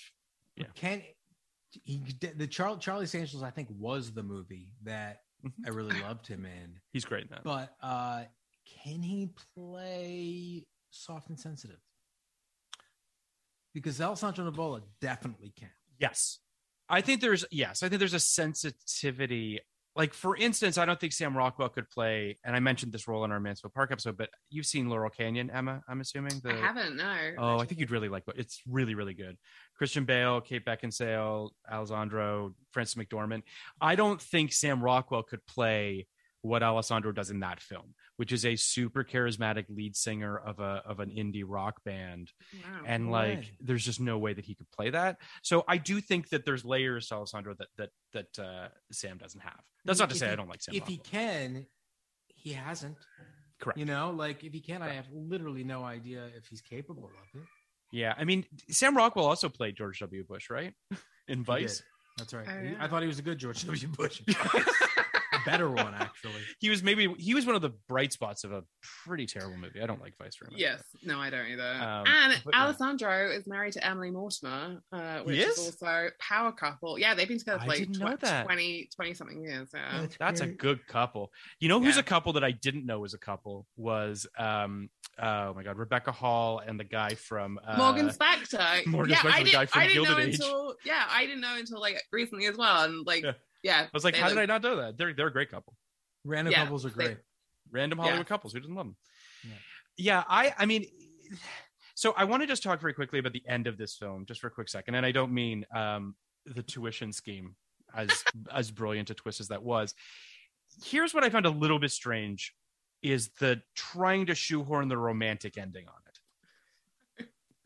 Charlie's Angels, I think, was the movie that I really loved him in. He's great in that. But can he play Soft and Sensitive? Because Alessandro Nivola definitely can. Yes. I think there's a sensitivity. Like, for instance, I don't think Sam Rockwell could play, and I mentioned this role in our Mansfield Park episode, but you've seen Laurel Canyon, Emma, I'm assuming? I haven't, no. Oh, I think you'd really like it. It's really, really good. Christian Bale, Kate Beckinsale, Alessandro, Frances McDormand. I don't think Sam Rockwell could play what Alessandro does in that film, which is a super charismatic lead singer of an indie rock band. Wow. And there's just no way that he could play that. So I do think that there's layers to Alessandro that Sam doesn't have. That's not to say I don't like Sam Rockwell. If he can, he hasn't. Correct. If he can, correct. I have literally no idea if he's capable of it. Yeah. I mean, Sam Rockwell also played George W. Bush, right? In Vice. That's right. I thought he was a good George W. Bush. Better one, actually. He was one of the bright spots of a pretty terrible movie. I don't like Vice very much. Yes, no, I don't either. And Alessandro is married to Emily Mortimer, which is also power couple. Yeah, they've been together for like 20 something years. Yeah. That's a good couple. You know who's a couple that I didn't know was a couple was oh my god, Rebecca Hall and the guy from Morgan Spector. Morgan Spector, the guy from Gilded Age. I didn't know until like recently as well, and like. Yeah, I was like, how did I not know that? They're a great couple. Random couples are great. Random Hollywood couples. Who doesn't love them? Yeah, I mean, so I want to just talk very quickly about the end of this film, just for a quick second. And I don't mean the tuition scheme as brilliant a twist as that was. Here's what I found a little bit strange is the trying to shoehorn the romantic ending on it.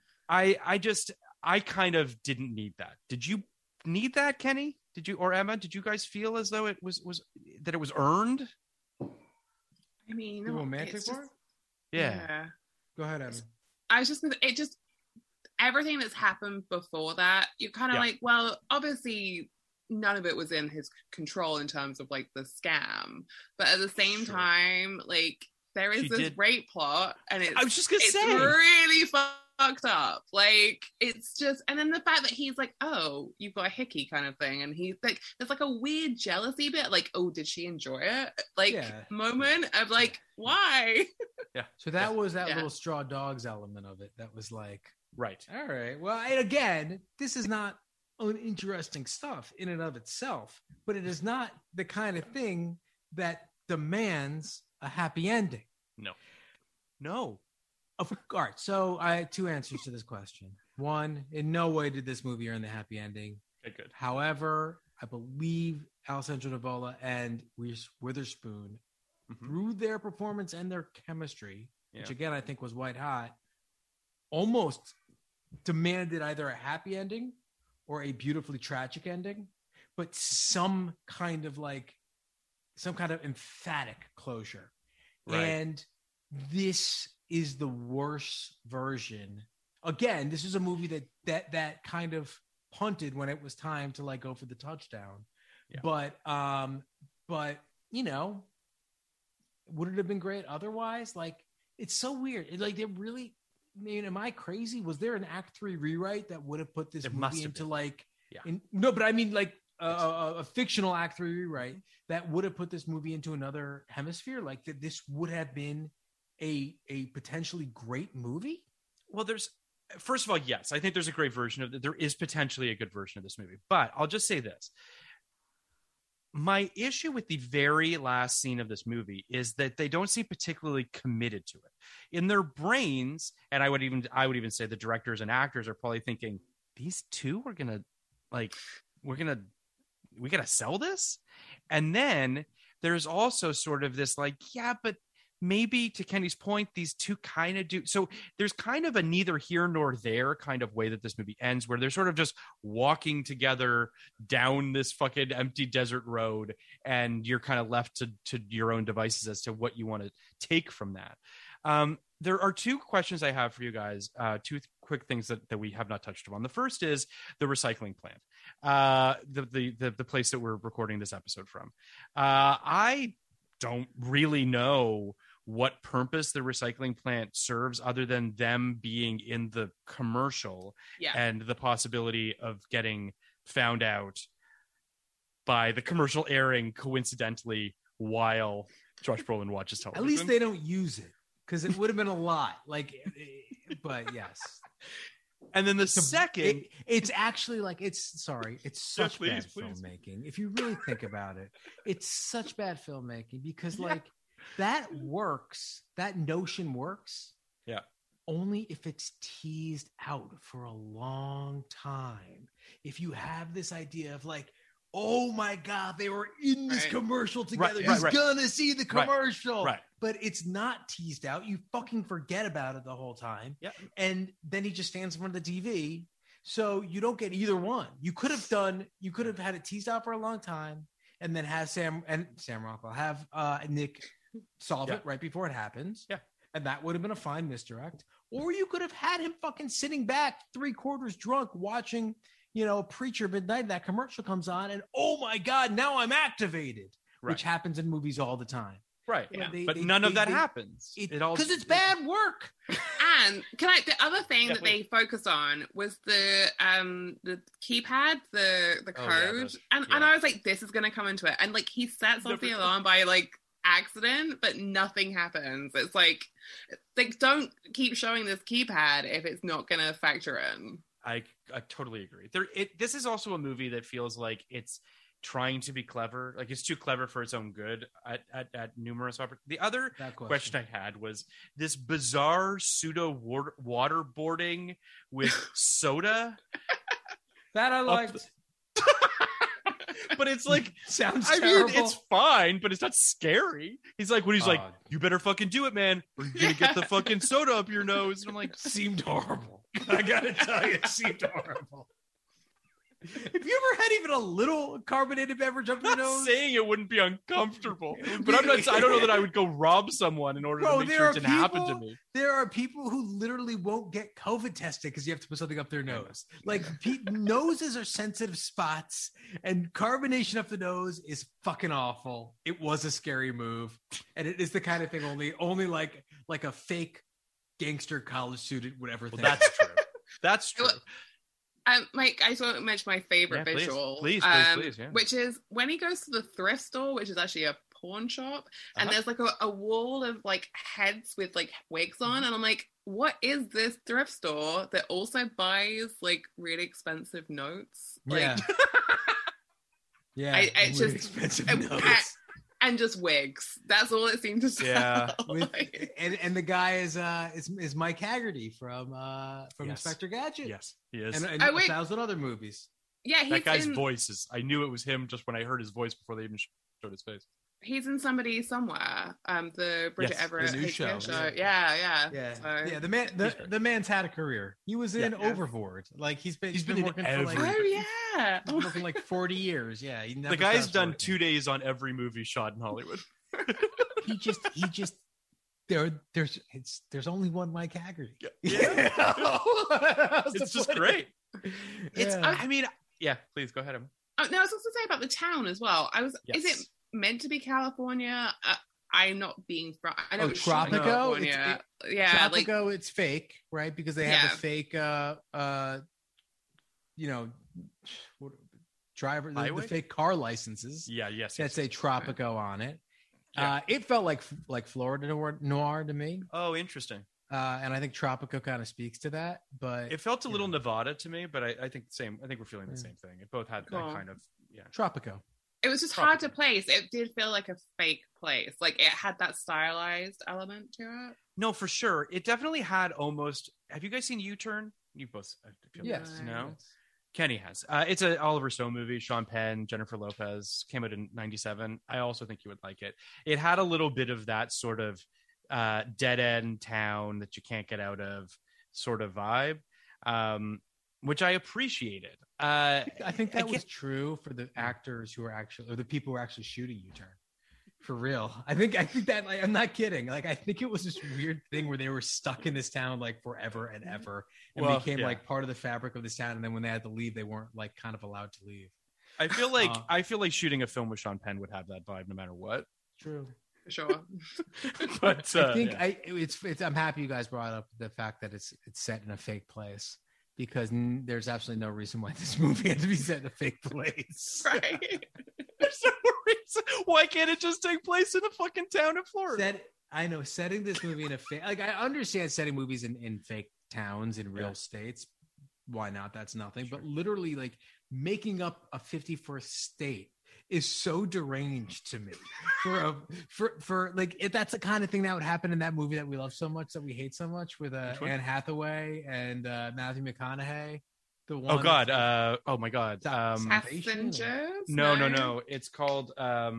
I kind of didn't need that. Did you need that, Kenny? Did you, or Emma, did you guys feel as though it was that it was earned? I mean, the romantic part? Yeah. Go ahead, Emma. I was just gonna, everything that's happened before that, you're kind of like, well, obviously none of it was in his control in terms of like the scam, but at the same time, like there is this rape plot, and I was just gonna say, really fucked up. Like it's just, and then the fact that he's like, oh, you've got a hickey kind of thing, and he's like, there's like a weird jealousy bit, like, oh, did she enjoy it? Like moment of like, why? So that was that little straw dogs element of it. That was like, right. All right. Well, and again, this is not uninteresting stuff in and of itself, but it is not the kind of thing that demands a happy ending. No. All right, so I have 2 answers to this question. One, in no way did this movie earn the happy ending. Okay, good. However, I believe Alessandro Nivola and Reese Witherspoon, through their performance and their chemistry, which again I think was white hot, almost demanded either a happy ending or a beautifully tragic ending, but some kind of emphatic closure. Right. And this is the worst version. Again, this is a movie that kind of punted when it was time to like go for the touchdown. Yeah. But you know, would it have been great otherwise? Like, it's so weird. Like, they really, I mean, am I crazy? Was there an Act 3 rewrite that would have put this movie into like, no, but I mean like a fictional Act 3 rewrite that would have put this movie into another hemisphere? Like that this would have been a potentially great movie? Well, first of all, yes, I think there's a great version of it. There is potentially a good version of this movie, but I'll just say this. My issue with the very last scene of this movie is that they don't seem particularly committed to it in their brains. And I would even say the directors and actors are probably thinking, these two are going to we got to sell this. And then there's also sort of this like, yeah, but maybe to Kenny's point, these two kind of do. So there's kind of a neither here nor there kind of way that this movie ends, where they're sort of just walking together down this fucking empty desert road, and you're kind of left to your own devices as to what you want to take from that. There are two questions I have for you guys. Two quick things that we have not touched upon. The first is the recycling plant, the place that we're recording this episode from. I don't really know what purpose the recycling plant serves other than them being in the commercial and the possibility of getting found out by the commercial airing coincidentally while Josh Brolin watches television. At least they don't use it, because it would have been a lot. But yes. And then the second, it's actually it's such bad filmmaking. If you really think about it, it's such bad filmmaking because that works. That notion works. Yeah. Only if it's teased out for a long time. If you have this idea of oh my God, they were in this commercial together. He's gonna see the commercial. Right. But it's not teased out. You fucking forget about it the whole time. Yeah. And then he just stands in front of the TV. So you don't get either one. You could have had it teased out for a long time and then have Sam Rockwell have Nick solve it right before it happens. Yeah. And that would have been a fine misdirect. Or you could have had him fucking sitting back 3/4 drunk watching, Preacher Midnight. That commercial comes on and oh my God, now I'm activated, which happens in movies all the time. Right. Yeah. But none of that happens. Because it's bad work. And the other thing that they focused on was the keypad, the code. And I was like, this is going to come into it. And he sets off the alarm by accident, but nothing happens. It's like don't keep showing this keypad if it's not going to factor in. I totally agree. This is also a movie that feels like it's trying to be clever, it's too clever for its own good at numerous opportunities. The other question I had was this bizarre pseudo waterboarding with soda that I liked. But it's sounds terrible. Mean, it's fine, but it's not scary. He's like, you better fucking do it, man, or you're gonna get the fucking soda up your nose. And I'm like, seemed horrible. I gotta tell you, it seemed horrible. Have you ever had even a little carbonated beverage up your nose? I'm saying it wouldn't be uncomfortable, but I don't know that I would go rob someone in order to make sure it didn't happen to me. There are people who literally won't get COVID tested because you have to put something up their nose. Noses are sensitive spots, and carbonation up the nose is fucking awful. It was a scary move, and it is the kind of thing only like a fake gangster college student would ever think. That's true. That's true. Mike, I just want to mention my favorite visual. Please, yeah. Which is when he goes to the thrift store, which is actually a pawn shop, and there's a wall of heads with wigs on, and I'm like, what is this thrift store that also buys really expensive notes? Yeah. It's just expensive notes. And just wigs. That's all it seemed to sell. Yeah. And the guy is Mike Haggerty from Inspector Gadget. Yes, he is. And 1,000 other movies. Yeah, that guy's voice is. I knew it was him just when I heard his voice before they even showed his face. He's in Somebody Somewhere. The Bridget Everett the new show. Yeah. So. The man's had a career. He was in Overboard. He's been working for working 40 years. Yeah, the guy's done working. 2 days on every movie shot in Hollywood. he just there's only one Mike Haggerty. Yeah. It's just great. Please go ahead. Oh, no, I was also say about the town as well. Is it meant to be California? I'm not being. I know Tropico. Tropico. It's fake, right? Because they have a fake, driver, the fake car licenses. Yeah. Yes. That say Tropico on it. Yeah. It felt like Florida noir to me. Oh, interesting. And I think Tropico kind of speaks to that, but it felt a little Nevada to me. But I think the same. I think we're feeling the same thing. It both had that kind of Tropico. It was just hard to place. It did feel like a fake place. It had that stylized element to it. No, for sure. It definitely had almost. Have you guys seen U-Turn? You both. Yes. No. Yes. Kenny has. It's an Oliver Stone movie. Sean Penn, Jennifer Lopez, came out in '97. I also think you would like it. It had a little bit of that sort of dead end town that you can't get out of sort of vibe, which I appreciated. I think that was true for the actors who are actually, or the people who are actually shooting U-Turn. For real. I think that, like, I'm not kidding. Like, I think it was this weird thing where they were stuck in this town like forever and ever, and became like part of the fabric of this town. And then when they had to leave, they weren't like kind of allowed to leave. I feel like shooting a film with Sean Penn would have that vibe no matter what. True. For sure. But I think I'm happy you guys brought up the fact that it's set in a fake place, because there's absolutely no reason why this movie had to be set in a fake place. Right. There's no reason. Why can't it just take place in a fucking town in Florida? I know, setting this movie in a fake, like, I understand setting movies in fake towns in real states. Why not? That's nothing. But literally, like, making up a 51st state is so deranged to me. For like, that's the kind of thing that would happen in that movie that we love so much, that we hate so much, with Anne Hathaway and Matthew McConaughey. The one. Oh God. Oh my God. Passengers? No. It's called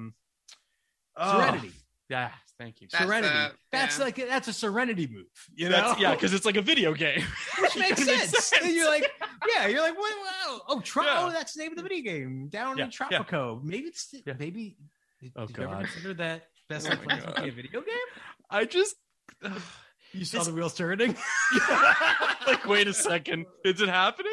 Serenity. Yeah, thank you. Serenity. That's a Serenity move, you know? Because it's like a video game. Which makes sense. And you're like, wow. Oh, that's the name of the video game. Down in Tropico. Maybe it's maybe. Did you ever consider that best of place to be a video game? I just you saw the wheels turning. Like, wait a second, is it happening?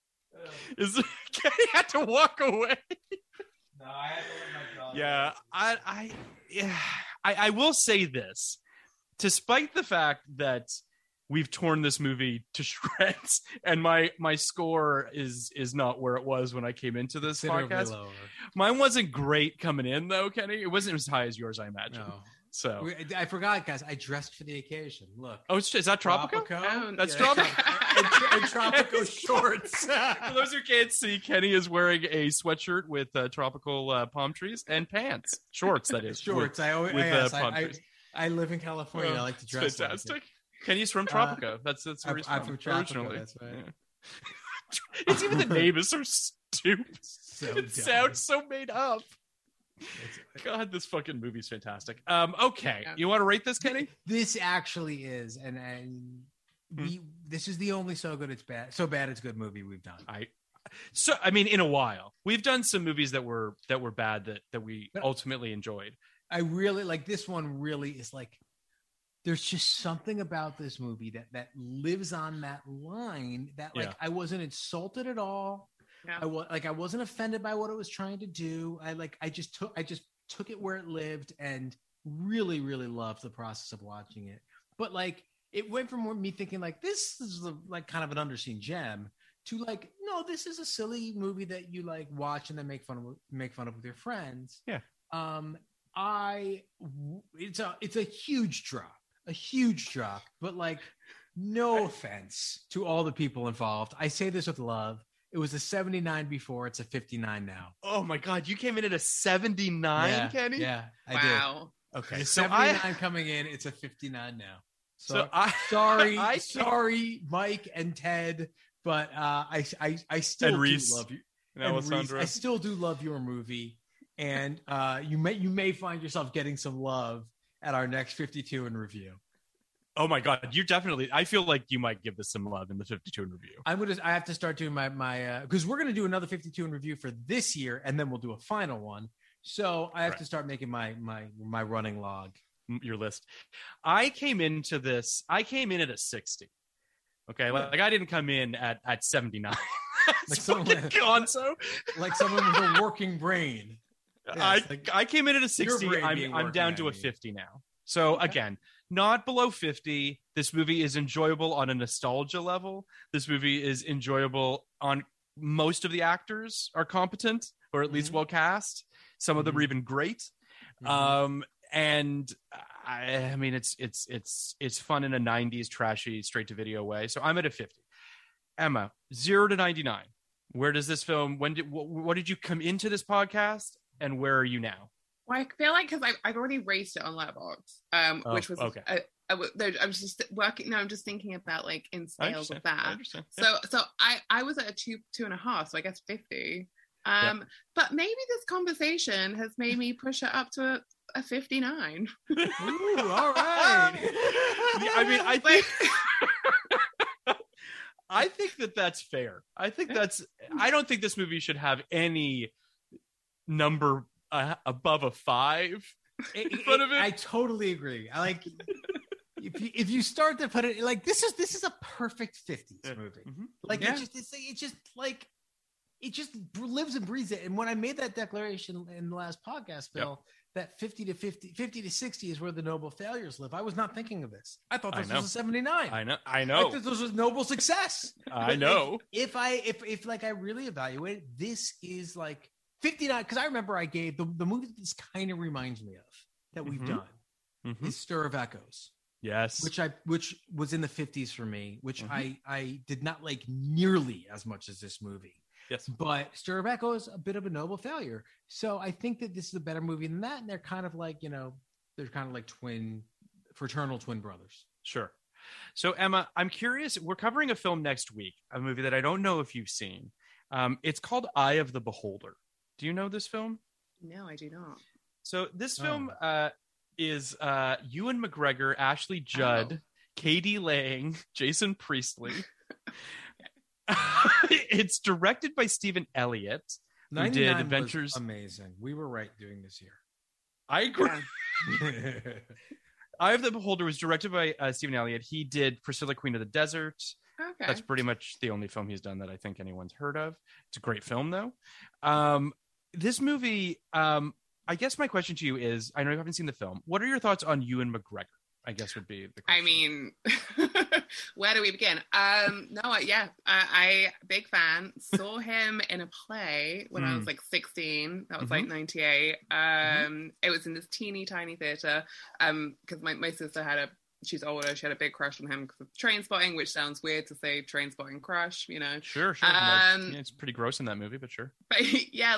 Kenny had to walk away. No, I had to let my jaw. Yeah, I will say this, despite the fact that we've torn this movie to shreds, and my score is not where it was when I came into this podcast. Lower. Mine wasn't great coming in, though, Kenny. It wasn't as high as yours, I imagine. No. So I forgot, guys. I dressed for the occasion. Look. Oh, is that Tropico? That's Tropico. and Tropico shorts. For those who can't see, Kenny is wearing a sweatshirt with tropical palm trees and pants, shorts. That is shorts. I live in California. I like to dress. Fantastic. Like Kenny's from Tropico. That's where he's from originally. That's right. Yeah. It's even the name is so stupid. It sounds so made up. God, this fucking movie's fantastic. Okay, you want to rate this, Kenny? This actually is, and this is the only so bad it's good movie we've done. I mean, in a while, we've done some movies that were bad that we ultimately enjoyed. I really like this one. Really is like, there's just something about this movie that lives on that line that I wasn't insulted at all. Yeah. I wasn't offended by what it was trying to do. I just took it where it lived, and really, really loved the process of watching it. But like, it went from me thinking like, this is like kind of an underseen gem, to like, no, this is a silly movie that you like watch and then make fun of with your friends. Yeah. It's a huge drop, but like, no offense to all the people involved. I say this with love. It was a 79 before. It's a 59 now. Oh my God. You came in at a 79, Kenny? Yeah, I did. Okay. So 79 coming in. It's a 59 now. So sorry, Mike and Ted, but I still do love you. I still do love your movie. And you may find yourself getting some love at our next 52 in review. Oh my God, you definitely. I feel like you might give this some love in the 52 in review. I have to start doing my because we're gonna do another 52 in review for this year, and then we'll do a final one. So I have to start making my running log. Your list. I came in at a 60. Okay, like I didn't come in at 79. Like someone with a working brain. Yes, I came in at a 60. I'm down to a 50 now. So again, not below 50. This movie is enjoyable on a nostalgia level. This movie is enjoyable on most of the actors are competent, or at least well cast. Some of them are even great. And I mean, it's fun in a 90s trashy straight to video way. So I'm at a 50. Emma, 0 to 99. Where does this film? What did you come into this podcast, and where are you now? Well, I feel like because I've already raised it on Letterboxd, which was okay. I was just working. No, I'm just thinking about like in scales of that. I understand. So I was at a 2.5, so I guess 50. But maybe this conversation has made me push it up to a 59. Ooh, all right. I mean, I think I think that's fair. I don't think this movie should have any number above a 5 in front of it. I totally agree. I like if you start to put it like this is a perfect 50s movie. Mm-hmm. Like it just lives and breathes it. And when I made that declaration in the last podcast, Phil, that 50 to 60 is where the noble failures live. I was not thinking of this. I thought this was a 79. I know. I thought this was noble success. I know. If I really evaluate it, this is like 59. Because I remember I gave the movie that this kind of reminds me of that we've done is Stir of Echoes. Yes. Which was in the 50s for me, which I did not like nearly as much as this movie. Yes. But Stir of Echoes, a bit of a noble failure. So I think that this is a better movie than that. And they're kind of like, they're kind of like fraternal twin brothers. Sure. So Emma, I'm curious. We're covering a film next week, a movie that I don't know if you've seen. It's called Eye of the Beholder. Do you know this film? No, I do not. So this film is Ewan McGregor, Ashley Judd, Katie Lang, Jason Priestley. It's directed by Stephen Elliott, who did Adventures. Amazing. We were right doing this year. I agree. Eye of the Beholder was directed by Stephen Elliott. He did Priscilla, Queen of the Desert. Okay. That's pretty much the only film he's done that I think anyone's heard of. It's a great film, though. This movie, I guess my question to you is, I know you haven't seen the film. What are your thoughts on Ewan McGregor? I guess would be the question. I mean, where do we begin? I big fan. Saw him in a play when I was like 16. That was like 98. It was in this teeny tiny theater because my sister she's older. She had a big crush on him because of Trainspotting, which sounds weird to say Trainspotting crush, Sure. It's pretty gross in that movie, but sure. But yeah,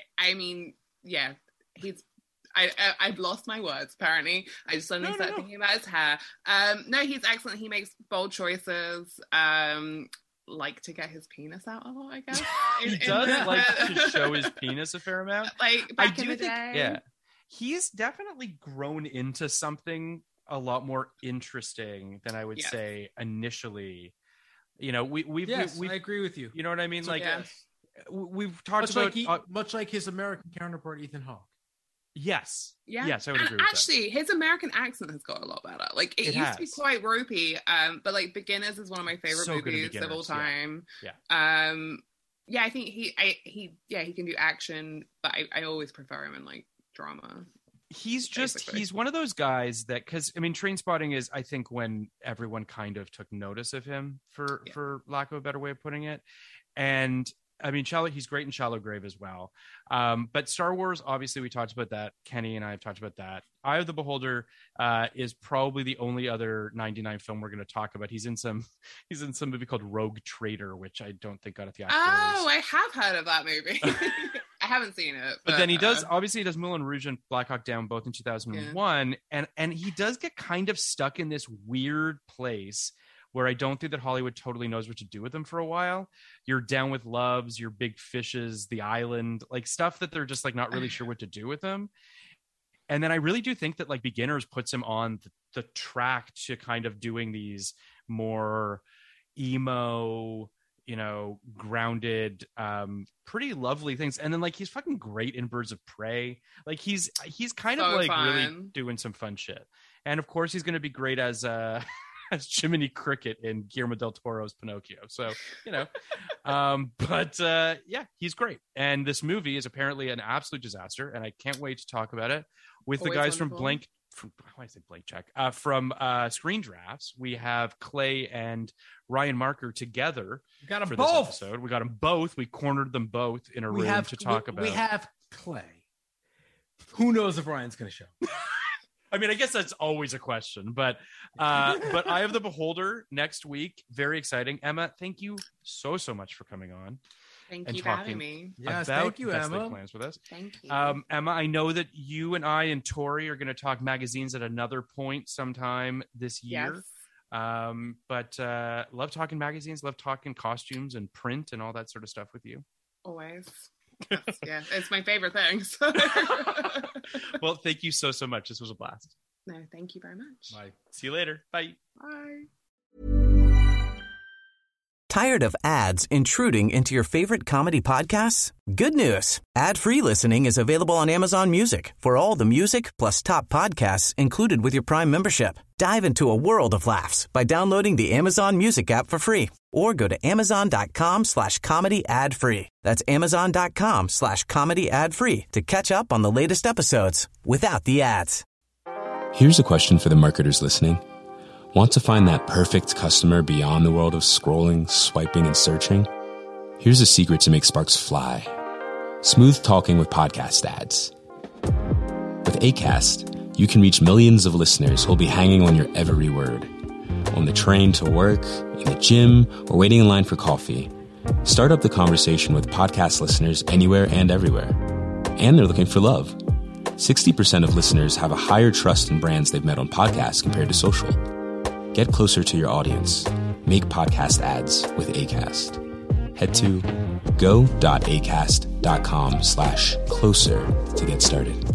he's. I've lost my words, apparently. I just suddenly started thinking about his hair. No, he's excellent. He makes bold choices. Like to get his penis out a lot, I guess. He does like to show his penis a fair amount. Like back in the day. Yeah. He's definitely grown into something a lot more interesting than I would say initially. We've I agree with you. You know what I mean? We've talked about much like his American counterpart, Ethan Hawke. Yes. Yeah. Yes, I would agree with actually, his American accent has got a lot better. Like it used to be quite ropey. But like Beginners is one of my favorite movies of all time. Yeah. I think he can do action, but I always prefer him in like drama. He's one of those guys that, because I mean, Trainspotting is, I think, when everyone kind of took notice of him, for lack of a better way of putting it. And I mean, he's great in Shallow Grave as well. But Star Wars, obviously, we talked about that. Kenny and I have talked about that. Eye of the Beholder is probably the only other 99 film we're going to talk about. He's in some movie called Rogue Trader, which I don't think got a theatrical release. Oh, I have heard of that movie. I haven't seen it. But then he does Moulin Rouge and Black Hawk Down both in 2001. Yeah. And he does get kind of stuck in this weird place where I don't think that Hollywood totally knows what to do with him for a while. You're Down with Loves, your Big Fishes, The Island, like stuff that they're just like not really sure what to do with him. And then I really do think that like Beginners puts him on the track to kind of doing these more emo, grounded, pretty lovely things. And then like he's fucking great in Birds of Prey. Like he's kind of like fun. Really doing some fun shit. And of course he's going to be great as Jiminy Cricket in Guillermo del Toro's Pinocchio. So, he's great. And this movie is apparently an absolute disaster. And I can't wait to talk about it with the guys from from Screen Drafts. We have Clay and Ryan Marker together for this episode. We got them both. We cornered them both in a room to talk about. We have Clay. Who knows if Ryan's going to show? I mean, I guess that's always a question, but Eye of the Beholder next week. Very exciting. Emma, thank you so much for coming on. Thank you for having me. Yes, thank you, Best Emma. Laid Plans with us. Thank you. Emma, I know that you and I and Tori are going to talk magazines at another point sometime this year. Yes. But love talking magazines, love talking costumes and print and all that sort of stuff with you. Always. Yeah, it's my favorite thing. So. Well, thank you so much. This was a blast. No, thank you very much. Bye. See you later. Bye. Bye. Tired of ads intruding into your favorite comedy podcasts? Good news. Ad-free listening is available on Amazon Music for all the music plus top podcasts included with your Prime membership. Dive into a world of laughs by downloading the Amazon Music app for free or go to amazon.com/comedy ad-free. That's amazon.com/comedy ad-free to catch up on the latest episodes without the ads. Here's a question for the marketers listening. Want to find that perfect customer beyond the world of scrolling, swiping, and searching? Here's a secret to make sparks fly. Smooth talking with podcast ads. With Acast, you can reach millions of listeners who'll be hanging on your every word. On the train to work, in the gym, or waiting in line for coffee. Start up the conversation with podcast listeners anywhere and everywhere. And they're looking for love. 60% of listeners have a higher trust in brands they've met on podcasts compared to social. Get closer to your audience. Make podcast ads with Acast. Head to go.acast.com/closer to get started.